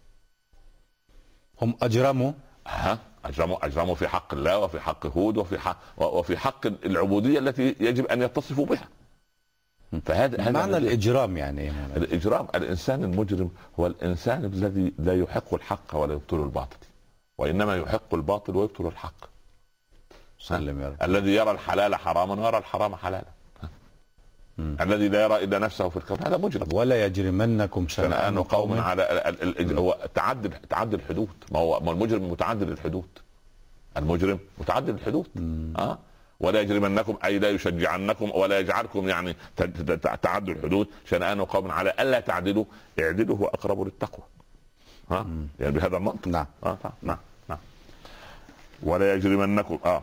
هم اجرموا ها اجرموا اجرموا في حق الله وفي حق هود وفي حق وفي حق العبوديه التي يجب ان يتصفوا بها. فهذا معنى الاجرام يعني ايه؟ الاجرام الانسان المجرم هو الانسان الذي لا يحق الحق ولا يبطل الباطل، وانما يحق الباطل ويبطل الحق. سلم يا رب. الذي يرى الحلال حراما ويرى الحرام حلالا، الذي لا يرى الا نفسه في الكون هذا مجرم. ولا يجرمنكم شنآن قوم على هو تعدد تعدد الحدود. ما هو المجرم متعدد الحدود، المجرم متعدد الحدود. اه ولا يجرمنكم اي لا يشجعنكم ولا يجعلكم يعني تعدوا الحدود شنآن قوم على الا تعدلوا اعدلوا هو اقرب للتقوى. ها يعني بهذا المنطق. نعم اه نعم نعم. ولا يجرمنكم اه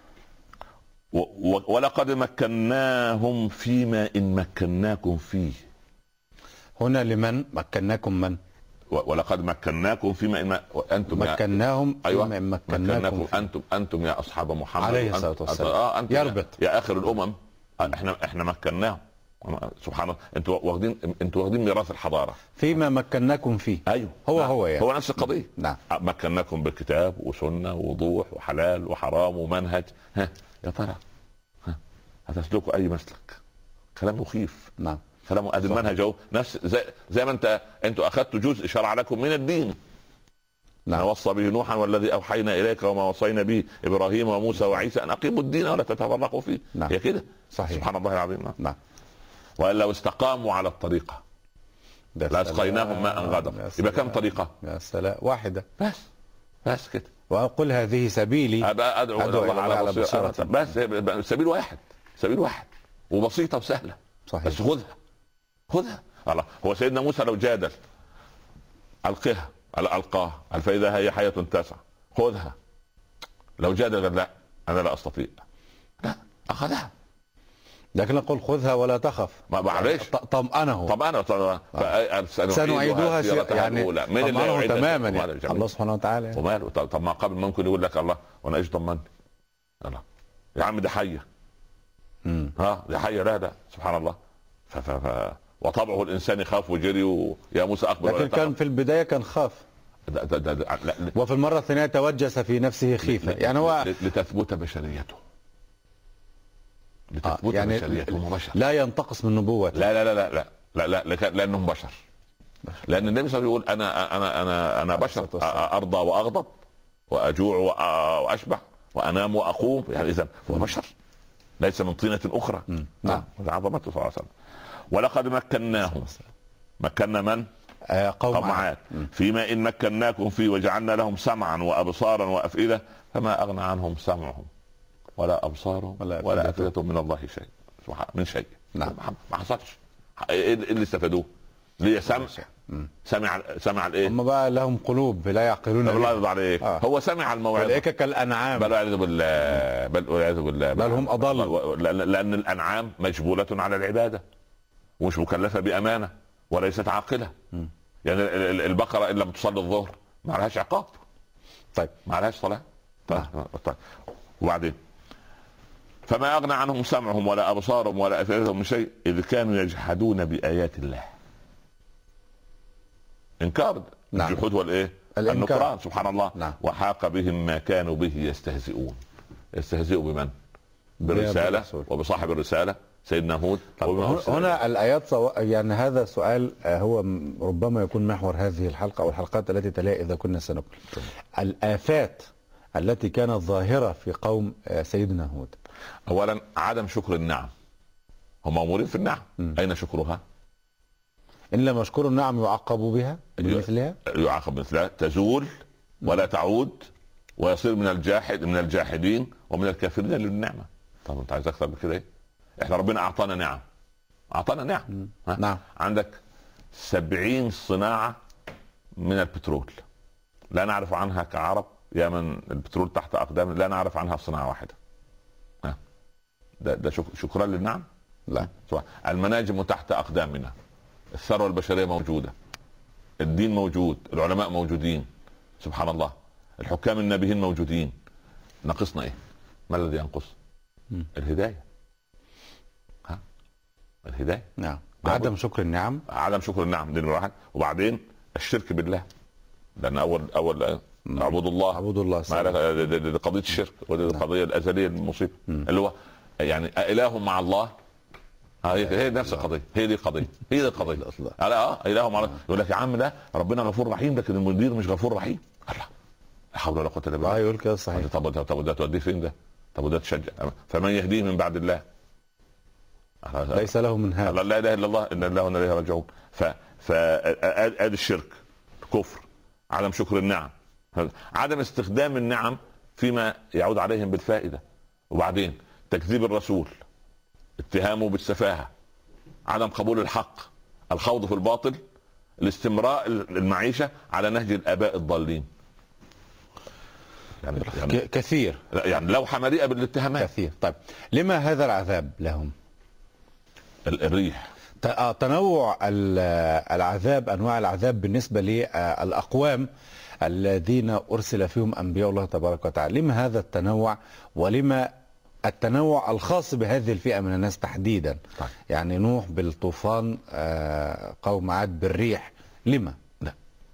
ولقد مكناهم فيما ان مكناكم فيه. هنا لمن مكناكم؟ من ولقد مكناكم فيما إن انتم مكناهم أيوة فيما إن مكناكم فيه. انتم انتم يا اصحاب محمد عليه الصلاه والسلام. اه انتم يربط يا, يا اخر الامم. احنا احنا مكناهم سبحان الله. انتوا واخدين انتوا واخدين ميراث الحضاره فيما مكناكم فيه. ايوه هو نعم. هو يعني هو نفس القضيه. نعم. مكناكم بالكتاب وسنه ووضوح وحلال وحرام ومنهج. ها يا ترى هتسلكوا اي مسلك؟ كلام مخيف. نعم. كلام ادي المنهج اهو نفس زي زي ما انت انتوا اخذتوا جزء شرع لكم من الدين. نعم. وصى به نوحا والذي اوحينا اليك وما وصينا به ابراهيم وموسى وعيسى ان اقيموا الدين ولا تتفرقوا فيه. نعم. هي كده. صحيح. سبحان الله العظيم. نعم. وان لو استقاموا على الطريقه لاسقيناهم ماء غدقا. يبقى كم طريقه؟ يا سلام واحده بس بس كده. واقول هذه سبيلي ابقى ادعو الى الله على بصيرة. بس سبيل واحد سبيل واحد وبسيطه وسهله. صحيح. بس خذها خذها. الله هو سيدنا موسى لو جادل القها القاها فاذا هي حية تسعى خذها. لو جادل قال لا انا لا استطيع، لا اخذها. لكن نقول خذها ولا تخف. ما معلش طمأنه طمأنه طبعا. سنعيدها يعني من اللي تماما يعني. الله سبحانه وتعالى يعني. وماله. طب ما قبل ممكن يقول لك الله وانا ايش طمني؟ الله يا عم دي حيه. امم ها دي حيه. لا لا سبحان الله. ف ف ف وطبعه الانسان يخاف وجري ويا موسى اقبل. لكن كان في البدايه كان خاف. ده ده ده ده لا وفي المره الثانيه توجس في نفسه خيفه. يعني هو لتثبت بشريته. لتثبت آه يعني بشريته بشر. لا ينتقص من نبوته. لا لا لا لا لا لا, لا لانهم بشر. لان النبي صلى الله عليه وسلم يقول انا انا انا انا بشر ارضى واغضب واجوع واشبع وانام واقوم. يعني اذا هو بشر ليس من طينه اخرى. نعم. عظمته صلى الله عليه وسلم. ولقد مكناهم. مكنا من؟ آه قوم عاد. فيما ان مكناكم فيه وجعلنا لهم سمعا وابصارا وافئده فما اغنى عنهم سمعهم ولا ابصارهم ولا, ولا افئدتهم من الله شيء من شيء. نعم. ما حصلش. ايه اللي استفادوه؟ ليه سمع سمع سمع الايه؟ هم بقى لهم قلوب لا يعقلون. الله يرضى عليك. آه. هو سمع الموعظه. اولئك كالانعام بل والعياذ بالله. بل والعياذ بالله. بل هم اضل. لان الانعام مجبوله على العباده ومش مكلفه بامانه وليست عاقله. م. يعني البقره ان لم تصلي الظهر ما لهاش عقاب. طيب ما لهاش صلاه. طيب. طيب. وبعدين فما اغنى عنهم سمعهم ولا ابصارهم ولا افئدتهم من شيء اذ كانوا يجحدون بايات الله. انكار. نعم. الجحود والايه؟ النكران. سبحان الله. نعم. وحاق بهم ما كانوا به يستهزئون. يستهزئوا بمن؟ بالرساله وبصاحب الرساله سيدنا هود. هنا الايات صو... يعني هذا سؤال هو ربما يكون محور هذه الحلقه او الحلقات التي تليها اذا كنا سنكمل. الافات التي كانت ظاهره في قوم سيدنا هود. اولا عدم شكر النعم. هم مأمورين في النعم. م. اين شكرها؟ ان لم يشكروا النعم يعاقبوا بها بمثلها، يعاقب بمثلها، تزول ولا تعود، ويصير من الجاحد من الجاحدين ومن الكافرين للنعمه. طب انت عايز اكثر من كده ايه؟ احنا ربنا اعطانا نعم، اعطانا نعم. نعم. عندك سبعين صناعه من البترول لا نعرف عنها كعرب، يا من البترول تحت اقدامنا لا نعرف عنها صناعه واحده. ها ده ده شكرا للنعم؟ لا. المناجم تحت اقدامنا، الثروه البشريه موجوده، الدين موجود، العلماء موجودين، سبحان الله، الحكام النابهين موجودين. ناقصنا ايه؟ ما الذي ينقص؟ م. الهدايه. ها الهدايه. نعم. عدم شكر النعم، عدم شكر النعم دي واحد. وبعدين الشرك بالله، لان اول اول اعبدوا الله، اعبدوا الله، دي قضيه الشرك، ودي القضيه الازليه المصيبه، اللي هو يعني اله مع الله. هي هي نفس القضيه، هي دي القضيه، هي دي القضيه. لا اه اله مع الله. يقول لك يا عم لا، ربنا غفور رحيم لكن المدير مش غفور رحيم. الله، لا حول ولا قوه الا بالله. اه يقول كده صحيح. طب طب ده توديه فين ده؟ طب ده تشجع، فمن يهديه من بعد الله ليس له من هذا. لا اله الا الله ان الله وانا اليه راجعون. ف ف ادي الشرك، الكفر، عدم شكر النعم، عدم استخدام النعم فيما يعود عليهم بالفائده، وبعدين تكذيب الرسول، اتهامه بالسفاهه، عدم قبول الحق، الخوض في الباطل، الاستمراء المعيشه على نهج الاباء الضالين. يعني, يعني كثير، يعني لوحه مليئه بالاتهامات كثير. طيب لما هذا العذاب لهم؟ الريح، تنوع العذاب، انواع العذاب بالنسبه للاقوام الذين ارسل فيهم انبياء الله تبارك وتعالى. لما هذا التنوع، ولما التنوع الخاص بهذه الفئه من الناس تحديدا؟ طيب. يعني نوح بالطوفان، قوم عاد بالريح، لما؟ لا،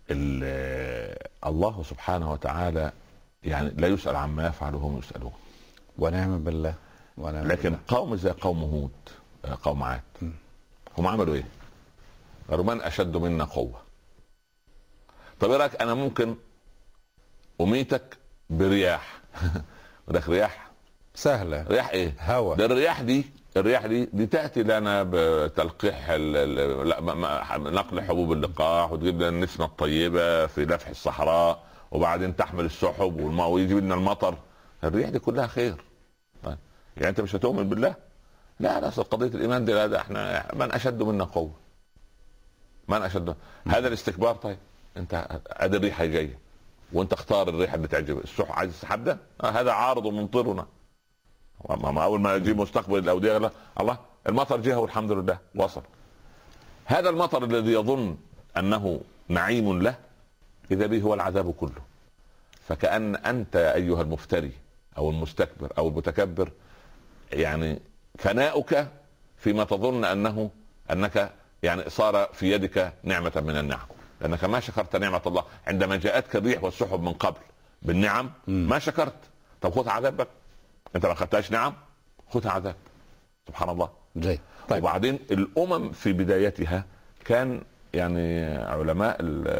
الله سبحانه وتعالى يعني لا يسأل عما يفعل وهم يسألون. ونعم بالله. ونعم لكن بالله. قوم زي قوم هود، قوم عاد، هم عملوا ايه؟ قالوا من اشد منا قوه. طب ايه رايك انا ممكن اميتك برياح؟ ودك رياح سهله. رياح ايه؟ هوا. ده الرياح دي الرياح دي دي تاتي لنا بتلقيح لا نقل حبوب اللقاح، وتجيب لنا النسمه الطيبه في لفح الصحراء، وبعدين تحمل السحب والماء ويجيب لنا المطر. الرياح دي كلها خير. يعني انت مش هتؤمن بالله؟ لا لا، قضيه الايمان دي لا، ده احنا من اشد منا قوه، من اشد هذا الاستكبار. طيب انت ادي الريحه جايه وانت اختار الريحه اللي تعجبك. السحب عايز السحاب ده، آه هذا عارض ممطرنا. ما اول ما يجي مستقبل الاوديه لا الله المطر جه والحمد لله وصل. هذا المطر الذي يظن انه نعيم له اذا به هو العذاب كله. فكأن انت ايها المفتري او المستكبر او المتكبر، يعني فناؤك فيما تظن انه انك يعني صار في يدك نعمه من النعم، لانك ما شكرت نعمه الله عندما جاءتك الريح والسحب من قبل بالنعم. ما شكرت، طب خذ عذابك. انت ما اخذتهاش نعم، خذها عذاب. سبحان الله. جاي. طيب. وبعدين الامم في بدايتها كان يعني علماء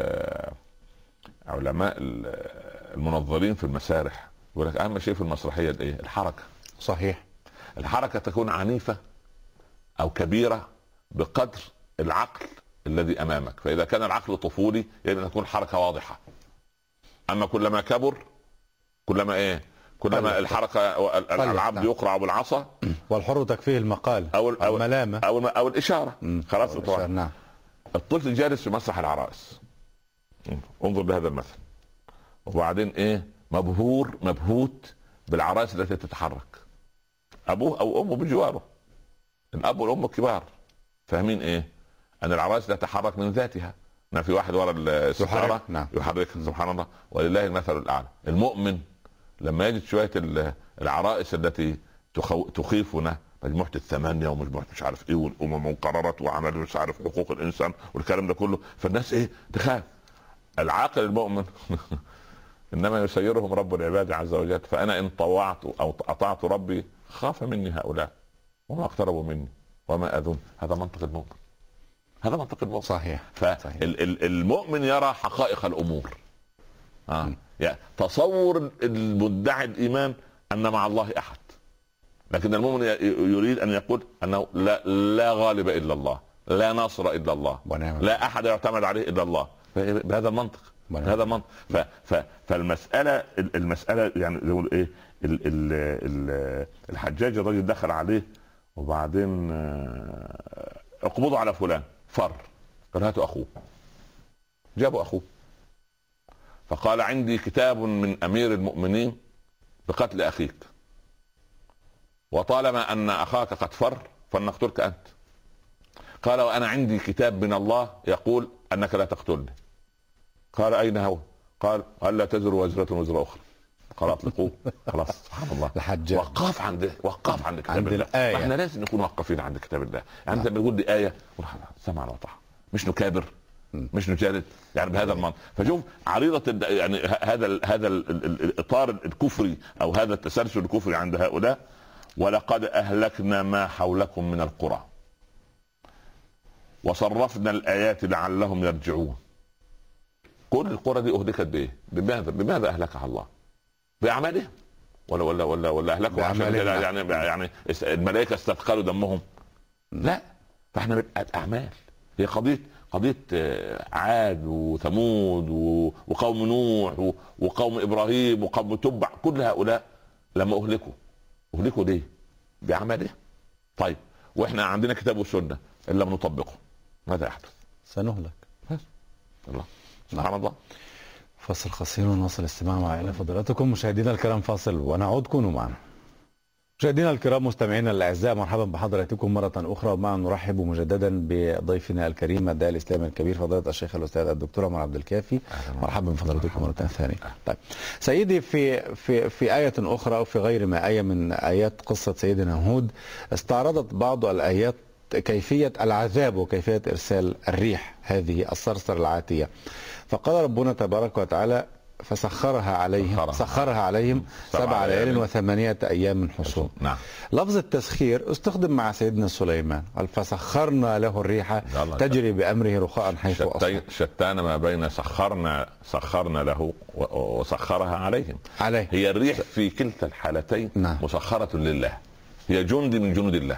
علماء المنظرين في المسارح يقول لك اهم شيء في المسرحيه الايه؟ الحركه. صحيح. الحركه تكون عنيفه او كبيره بقدر العقل الذي امامك. فاذا كان العقل طفولي يجب ان تكون الحركه واضحه. اما كلما كبر كلما ايه؟ كلما قلت. الحركه العبد نعم. يقرع بالعصا والحر تكفيه المقال او او الملامه او, أو الاشاره. خلاص. نعم. الطفل جالس في مسرح العرائس، انظر لهذا المثل، وبعدين ايه؟ مبهور مبهوت بالعرائس التي تتحرك. ابوه او امه بجواره، الاب والام كبار، فاهمين ايه؟ ان العرائس لا تتحرك من ذاتها، ما في واحد ورا الستاره نعم. يحركها. سبحان الله، ولله المثل الاعلى. المؤمن لما يجد شويه العرائس التي تخيفنا، مجموعه الثمانيه ومجموعه مش عارف ايه والامم وقرارات وعمل مش عارف حقوق الانسان والكلام ده كله، فالناس ايه؟ تخاف. العاقل المؤمن انما يسيرهم رب العباد عز وجل. فانا ان طوعت او اطعت ربي خاف مني هؤلاء وما اقتربوا مني وما اذون. هذا منطق المؤمن، هذا منطق المؤمن. صحيح. فالمؤمن يرى حقائق الامور. آه. يعني تصور المدعي الايمان ان مع الله احد، لكن المؤمن يريد ان يقول انه لا, لا غالب الا الله، لا ناصر الا الله، لا احد يعتمد عليه الا الله، بهذا المنطق بهذا المنطق ف ف فالمساله المساله يعني نقول ايه، ال ال ال الحجاج الرجل دخل عليه وبعدين اقبضوا على فلان، فر، قال هاتوا اخوه. جابوا اخوه فقال عندي كتاب من امير المؤمنين بقتل اخيك، وطالما ان اخاك قد فر فلنقتلك انت. قال وانا عندي كتاب من الله يقول انك لا تقتلني. قال اين هو؟ قال الا تزر وازرة وزر اخرى. قال اطلقوه. خلاص سبحان الله. الحجاج وقف عند وقف عند كتاب عند الله. الآية. احنا لازم نكون واقفين عند كتاب الله. يعني انت بتقول لي ايه سمعنا وطاعة، مش نكابر مش نجادل يعني بهذا المنطق. فشوف عريضة يعني هذا ال هذا ال الاطار الكفري او هذا التسلسل الكفري عند هؤلاء. ولقد اهلكنا ما حولكم من القرى وصرفنا الايات لعلهم يرجعون. كل القرى دي اهلكت بايه؟ بماذا؟ بماذا اهلكها الله؟ باعمالهم ولا ولا ولا ولا اهلكوا عشان يعني يعني الملائكه استثقلوا دمهم؟ لا، فاحنا الاعمال هي قضيه قضيه عاد وثمود وقوم نوح وقوم ابراهيم وقوم تبع. كل هؤلاء لما اهلكوا اهلكوا ليه؟ باعمالهم. طيب واحنا عندنا كتاب وسنه ان لم نطبقه ماذا يحدث؟ سنهلك. الله سبحان الله. فاصل قصير ونواصل الاستماع مع إلى فضلاتكم مشاهدينا الكرام. فاصل ونعود، كونوا معنا. مشاهدينا الكرام مستمعينا الاعزاء، مرحبا بحضراتكم مره اخرى، ومعا نرحب مجددا بضيفنا الكريم الداعي الاسلامي الكبير فضيله الشيخ الاستاذ الدكتور عمر عبد الكافي. مرحبا بفضلاتكم مره ثانيه. طيب سيدي، في في في ايه اخرى او في غير ما ايه من ايات قصه سيدنا هود، استعرضت بعض الايات كيفيه العذاب وكيفيه ارسال الريح هذه الصرصر العاتيه. فقال ربنا تبارك وتعالى فسخرها عليهم سخرها, سخرها عليهم سبع ليال وثمانية أيام حسوم. نعم. لفظ التسخير استخدم مع سيدنا سليمان، قال فسخرنا له الريح تجري بأمره رخاء حيث أصاب. شتان ما بين سخرنا سخرنا له وسخرها عليهم. عليه. هي الريح في كلتا الحالتين نعم. مسخرة لله، هي جندي من جنود الله.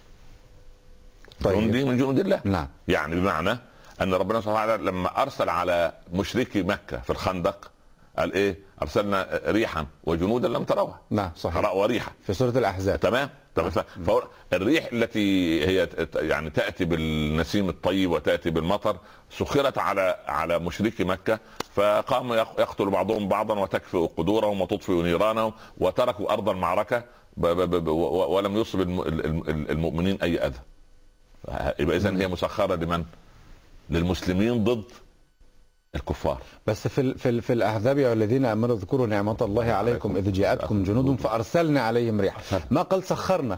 طيب. جندي من جنود الله. نعم. يعني بمعنى أن ربنا سبحانه وتعالى لما أرسل على مشركي مكة في الخندق قال ايه؟ ارسلنا ريحا وجنودا لم تروها. نعم صحيح. وريحا في سورة الاحزاب. تمام. تمام. الريح التي هي يعني تاتي بالنسيم الطيب وتاتي بالمطر سخرت على على مشركي مكة، فقاموا يقتل بعضهم بعضا وتكفئ قدورهم وتطفئ نيرانهم وتركوا ارض المعركة ولم يصب المؤمنين اي اذى. يبقى اذا هي مسخرة لمن؟ للمسلمين ضد الكفار. بس في في في الاحزاب يا الذين امنوا اذكروا نعمه الله عليكم اذ جاءتكم جنود فارسلنا عليهم ريحا، ما قال سخرنا،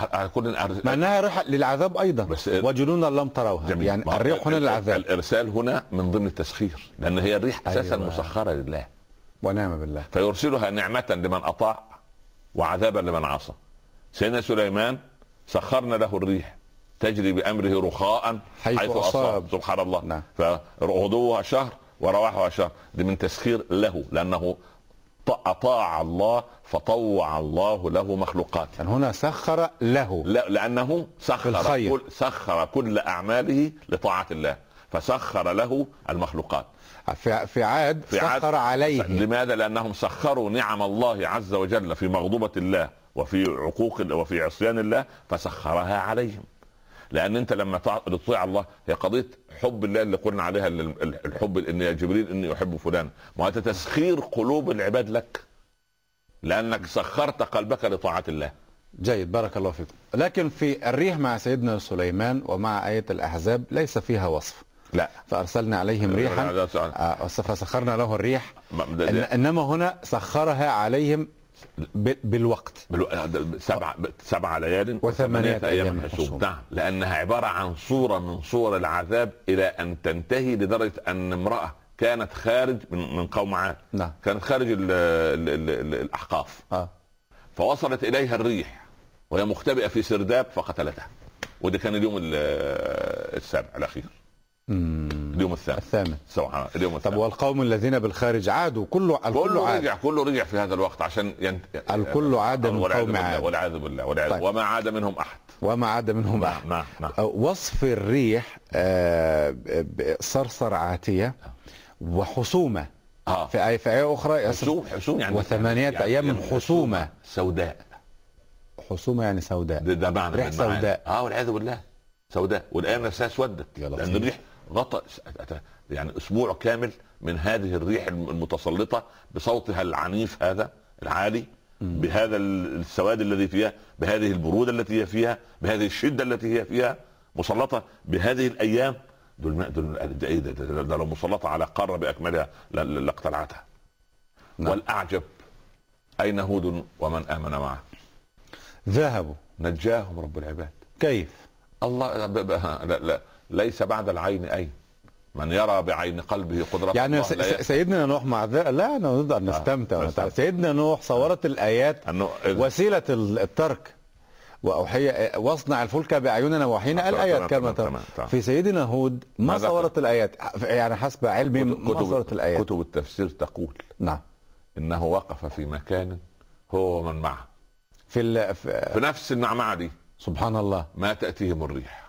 مع انها ريح للعذاب ايضا وجنودا لم تروها. جميل. يعني الريح هنا للعذاب، الارسال هنا من ضمن التسخير، لان هي الريح اساسا أيوة. مسخره لله ونعم بالله، فيرسلها نعمه لمن اطاع وعذابا لمن عصى. سيدنا سليمان سخرنا له الريح تجري بامره رخاء حيث, حيث اصاب. سبحان الله. نعم. فغدوها شهر ورواحها شهر، دي من تسخير له، لانه اطاع الله فطوع الله له مخلوقات. يعني هنا سخر له، لا لانه سخر كل سخر كل اعماله لطاعه الله، فسخر له المخلوقات. في في عاد في سخر عليه. لماذا؟ لانهم سخروا نعم الله عز وجل في مغضوبة الله وفي عقوق وفي عصيان الله فسخرها عليهم. لان انت لما تطيع الله هي قضيه حب الله اللي قلنا عليها الحب، ان يا جبريل اني احب فلان، ما انت تسخير قلوب العباد لك لانك سخرت قلبك لطاعه الله. جيد، بارك الله فيكم. لكن في الريح مع سيدنا سليمان ومع آية الأحزاب ليس فيها وصف. لا. فأرسلنا عليهم ريحا فسخرنا له الريح، إنما هنا سخرها عليهم بالوقت. سبع سبع ليال وثمانية أيام حسوم. نعم. لأنها عبارة عن صورة من صور العذاب إلى أن تنتهي لدرجة أن امرأة كانت خارج من من قوم عاد. نعم. كانت خارج ال ال ال ال الأحقاف. آه. فوصلت إليها الريح وهي مختبئة في سرداب فقتلتها، وده كان اليوم السابع الأخير. مم. اليوم الثامن الثامن سبحان اليوم الثامن. طب والقوم الذين بالخارج عادوا كله الكل كله عاد. رجع كله رجع في هذا الوقت عشان ينت... الكل عاد من قوم عاد والعياذ بالله والعياذ. طيب. وما عاد منهم احد وما عاد منهم نعم أحد. نعم نعم. وصف الريح آه، صرصر عاتية وحسومة اه في آية في آية أخرى حسوم حسوم يعني وثمانية يعني أيام يعني حسومة. سوداء. حسومة يعني سوداء. ده, ده معنى ريح سوداء. اه والعياذ بالله سوداء. والآية نفسها اسودت لأن الريح غطى يعني أسبوع كامل من هذه الريح المتسلطة بصوتها العنيف هذا العالي، بهذا السواد الذي فيها، بهذه البرودة التي هي فيها، بهذه الشدة التي هي فيها، مسلطة بهذه الأيام. دول دول ده ايه ده, ده, ده لو مسلطة على قارة بأكملها لاقتلعتها. نعم. والأعجب أين هود ومن آمن معه؟ ذهبوا نجاهم رب العباد. كيف؟ الله ب... ب... لا لا ليس بعد العين أين من يرى بعين قلبه قدرة يعني الله. س... سيدنا نوح مع ذلك لا نقدر نستمتع. آه. سيدنا نوح صورت الآيات أنه... وسيلة الترك وأوحي واصنع الفلك بأعيننا وحينا الآيات كما ترى. في سيدنا هود ما صورت الآيات يعني حسب علمي ما صورت الآيات. كتب التفسير تقول نعم إنه وقف في مكان هو ومن معه في ال... في... في نفس المعمعة دي سبحان الله ما تأتيهم الريح.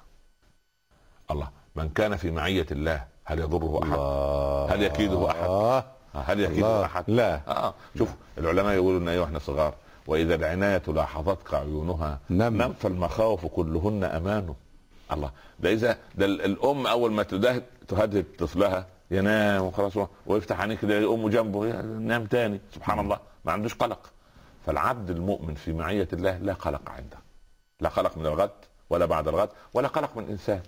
الله من كان في معية الله هل يضره أحد؟ الله. هل يكيده أحد؟ الله. هل يكيده الله. أحد؟ لا. آه. شوف لا. العلماء يقولون أيها احنا صغار وإذا العناية لاحظتك عيونها نم, نم فالمخاوف كلهن أمانه. الله ده إذا ده الأم أول ما تهدد طفلها ينام وخلاص ويفتح عينيه كده أمه جنبه نام تاني سبحان الله ما عندوش قلق. فالعبد المؤمن في معية الله لا قلق عنده، لا قلق من الغد ولا بعد الغد ولا قلق من إنسان.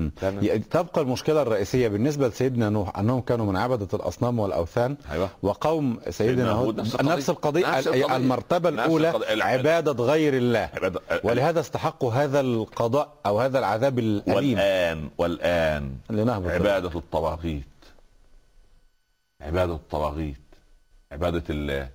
تبقى المشكلة الرئيسية بالنسبة لسيدنا نوح أنهم كانوا من عبدة الأصنام والأوثان. أيوة. وقوم سيدنا هود نفس القضية, نفس القضية. نفس القضية. المرتبة الأولى القضية. عبادة غير الله عبادة. ولهذا استحقوا هذا القضاء أو هذا العذاب الأليم. والآن والآن عبادة الطواغيت، عبادة الطواغيت، عبادة ال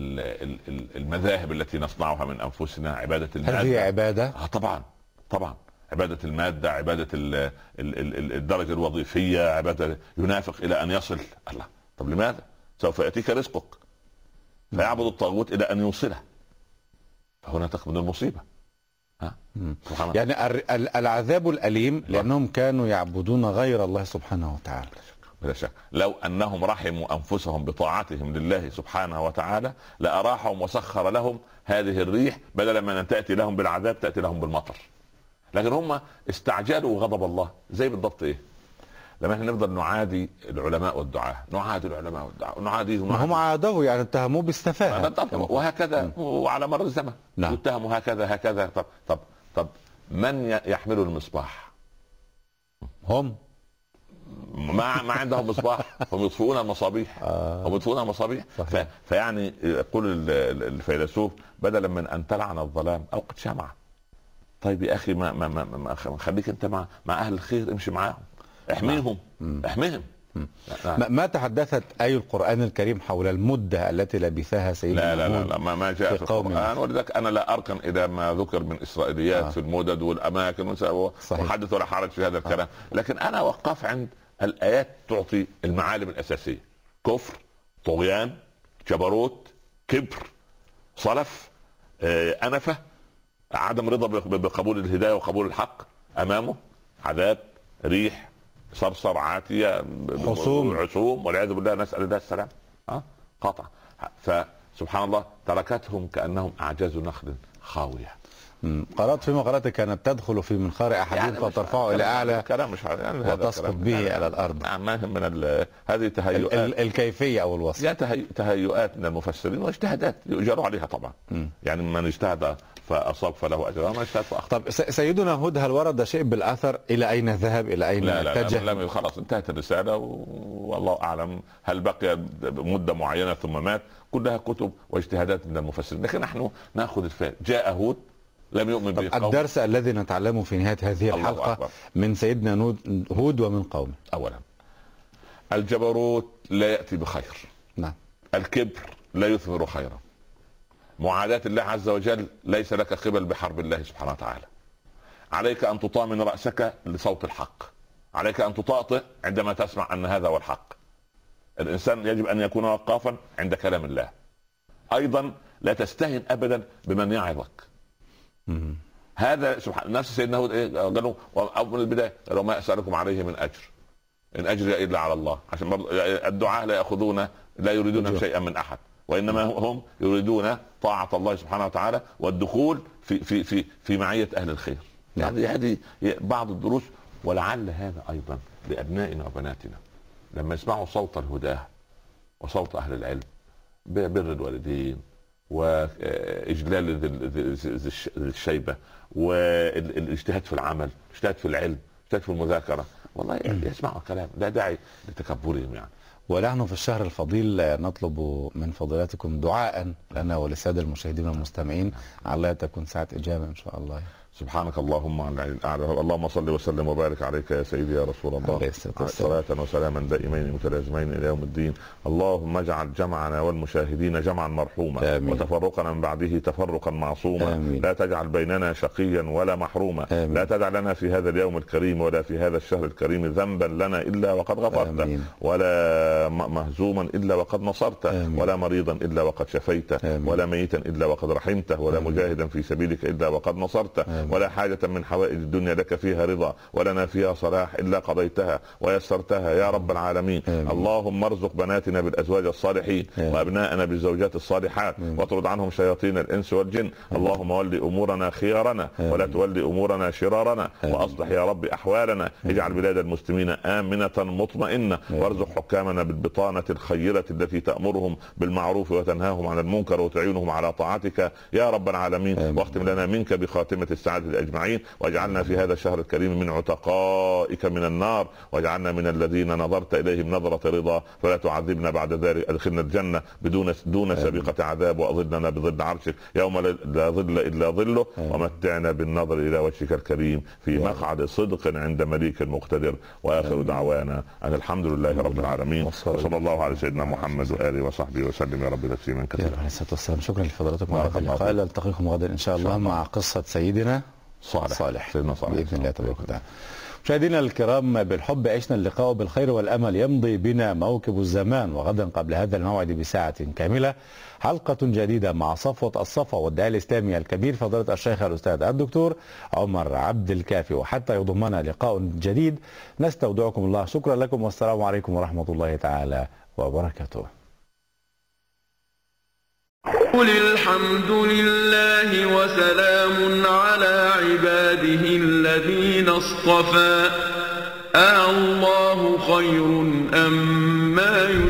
المذاهب التي نصنعها من أنفسنا، عبادة المادة. هل هي عبادة؟ آه طبعا طبعا عبادة المادة، عبادة ال ال ال الدرجة الوظيفية، عبادة ينافق إلى أن يصل. الله طب لماذا؟ سوف يأتيك رزقك فيعبد الطاغوت إلى أن يوصله فهنا تقبل المصيبة. ها؟ يعني العذاب الأليم لأنهم كانوا يعبدون غير الله سبحانه وتعالى. بلا شك لو أنهم رحموا أنفسهم بطاعتهم لله سبحانه وتعالى لأراحهم وسخر لهم هذه الريح بدلا من أن تأتي لهم بالعذاب تأتي لهم بالمطر. لكن هم استعجلوا غضب الله. زي بالضبط ايه لما احنا نفضل نعادي العلماء والدعاة، نعادي العلماء والدعاة نعاديهم. هم عادوه يعني اتهموه بالسفاهة وهكذا وعلى مر الزمن نعم. يتهموا هكذا هكذا. طب طب طب من يحمل المصباح؟ هم ما ما عندهم مصباح هم يطفئون المصابيح. آه. هم يطفئون المصابيح. ف... فيعني يقول الفيلسوف بدلا من ان تلعن الظلام اوقد شمعة. طيب يا اخي ما ما ما, ما خليك انت مع مع اهل الخير امشي معاهم احميهم احميهم. ما تحدثت اي القرآن الكريم حول المدة التي لبثها سيدنا لا لا لا, لا ما, ما جاء في, في القرآن ولذلك انا لا اركن الى ما ذكر من اسرائيليات آه. في المدد والاماكن وحدث ولا حرج في هذا الكلام. آه. لكن انا وقف عند الايات تعطي المعالم الاساسيه: كفر، طغيان، جبروت، كبر، صلف، آه، انفه، عدم رضا بقبول الهدايه وقبول الحق، امامه عذاب، ريح، صرصر، عاتيه، حصوم عصوم والعياذ بالله نسال الله السلام. اه قطع. فسبحان الله تركتهم كانهم اعجاز نخل خاويه. قرأت في مقالتك كانت تدخل في منخار احدهم يعني فترفعه الى اعلى كلام مش يعني وتسقط به يعني على الارض. يعني ما من هذه تهيؤات ال ال الكيفيه او الوصف يعني تهي تهيؤات من المفسرين واجتهادات يؤجروا عليها طبعا. م. يعني من اجتهد فاصاب فله اجر ومن اجتهد فاخطا. طب سيدنا هود هل ورد شيء بالاثر الى اين ذهب الى اين لا لا اتجه؟ لا, لا خلاص انتهت الرساله والله اعلم هل بقي مده معينه ثم مات. كلها كتب واجتهادات من المفسرين. لكن نحن ناخذ الفائده. جاء هود لم يؤمن به قوم. الدرس الذي نتعلمه في نهاية هذه الحلقة أكبر. من سيدنا هود ومن قومه: أولا الجبروت لا يأتي بخير. نعم. الكبر لا يثمر خيرا. معاداة الله عز وجل ليس لك قبل بحرب الله سبحانه وتعالى. عليك أن تطامن رأسك لصوت الحق. عليك ان تطاطئ عندما تسمع ان هذا هو الحق. الانسان يجب ان يكون وقافا عند كلام الله. ايضا لا تستهن ابدا بمن يعظك. هذا سبحان نفس سيدنا هود ايه قالوا من البدايه، قالوا ما اسالكم عليه من اجر ان اجري الا على الله. عشان الدعاء لا ياخذون لا يريدون شيئا من احد، وانما هم يريدون طاعه الله سبحانه وتعالى والدخول في في في في معيه اهل الخير. هذه هذه بعض الدروس، ولعل هذا ايضا لابنائنا وبناتنا لما يسمعوا صوت الهداه وصوت اهل العلم ببر الوالدين واجلال ذي الشيبه والاجتهاد في العمل، اجتهاد في العلم، اجتهاد في المذاكره، والله يسمعوا كلام لا داعي لتكبرهم يعني. ونحن في الشهر الفضيل نطلب من فضيلتكم دعاء لنا وللساده المشاهدين والمستمعين على تكون ساعه اجابه ان شاء الله. سبحانك اللهم على الاعلى، اللهم صل وسلم وبارك عليك يا سيدي يا رسول الله، صلاة وسلاما دائمين متلازمين الى يوم الدين. اللهم اجعل جمعنا والمشاهدين جمعا مرحوما، آمين. وتفرقنا من بعده تفرقا معصوما، آمين. لا تجعل بيننا شقيا ولا محروما، آمين. لا تدع لنا في هذا اليوم الكريم ولا في هذا الشهر الكريم ذنبا لنا الا وقد غفرته، ولا مهزوما الا وقد نصرته، ولا مريضا الا وقد شفيته، ولا ميتا الا وقد رحمته، ولا آمين. مجاهدا في سبيلك الا وقد نصرته، آمين. ولا حاجة من حوائج الدنيا لك فيها رضا ولنا فيها صلاح إلا قضيتها ويسرتها يا رب العالمين. آمين. اللهم ارزق بناتنا بالأزواج الصالحين، آمين. وأبناءنا بالزوجات الصالحات، آمين. واطرد عنهم شياطين الإنس والجن. آمين. اللهم ولي أمورنا خيارنا، آمين. ولا تولي أمورنا شرارنا، آمين. وأصلح يا رب أحوالنا. آمين. اجعل بلاد المسلمين آمنة مطمئنة، آمين. وارزق حكامنا بالبطانة الخيرة التي تأمرهم بالمعروف وتنهاهم عن المنكر وتعينهم على طاعتك يا رب العالمين. آمين. واختم لنا منك بخاتمة السعادة أجمعين، واجعلنا في هذا الشهر الكريم من عتقائك من النار، واجعلنا من الذين نظرت إليهم نظرة رضا، فلا تعذبنا بعد ذلك، أدخلنا الجنة بدون دون سابقة عذاب، وأظلنا بظل عرشك يوم لا ظل إلا ظله، ومتعنا بالنظر إلى وجهك الكريم في مقعد صدق عند مليك مقتدر. وآخر دعوانا أن الحمد لله رب العالمين، وصلى الله على سيدنا محمد وآله وصحبه وسلم يا رب تسليما كثيرا. شكرا لفضلاتكم على اللقاء، نلتقيكم غدا إن شاء الله مع قصة سيدنا صالح, صالح. سيدنا صالح بإذن الله تبارك وتعالى. مشاهدينا الكرام، بالحب عشنا اللقاء بالخير والأمل يمضي بنا موكب الزمان، وغدا قبل هذا الموعد بساعة كاملة حلقة جديدة مع صفوة الصفا والداعية الإسلامي الكبير فضيلة الشيخ الأستاذ الدكتور عمر عبد الكافي. وحتى يضمنا لقاء جديد نستودعكم الله. شكرا لكم والسلام عليكم ورحمة الله تعالى وبركاته. قل الحمد لله وسلام على عباده الذين اصطفى، أَاللَّهُ خير أم ما يشركون.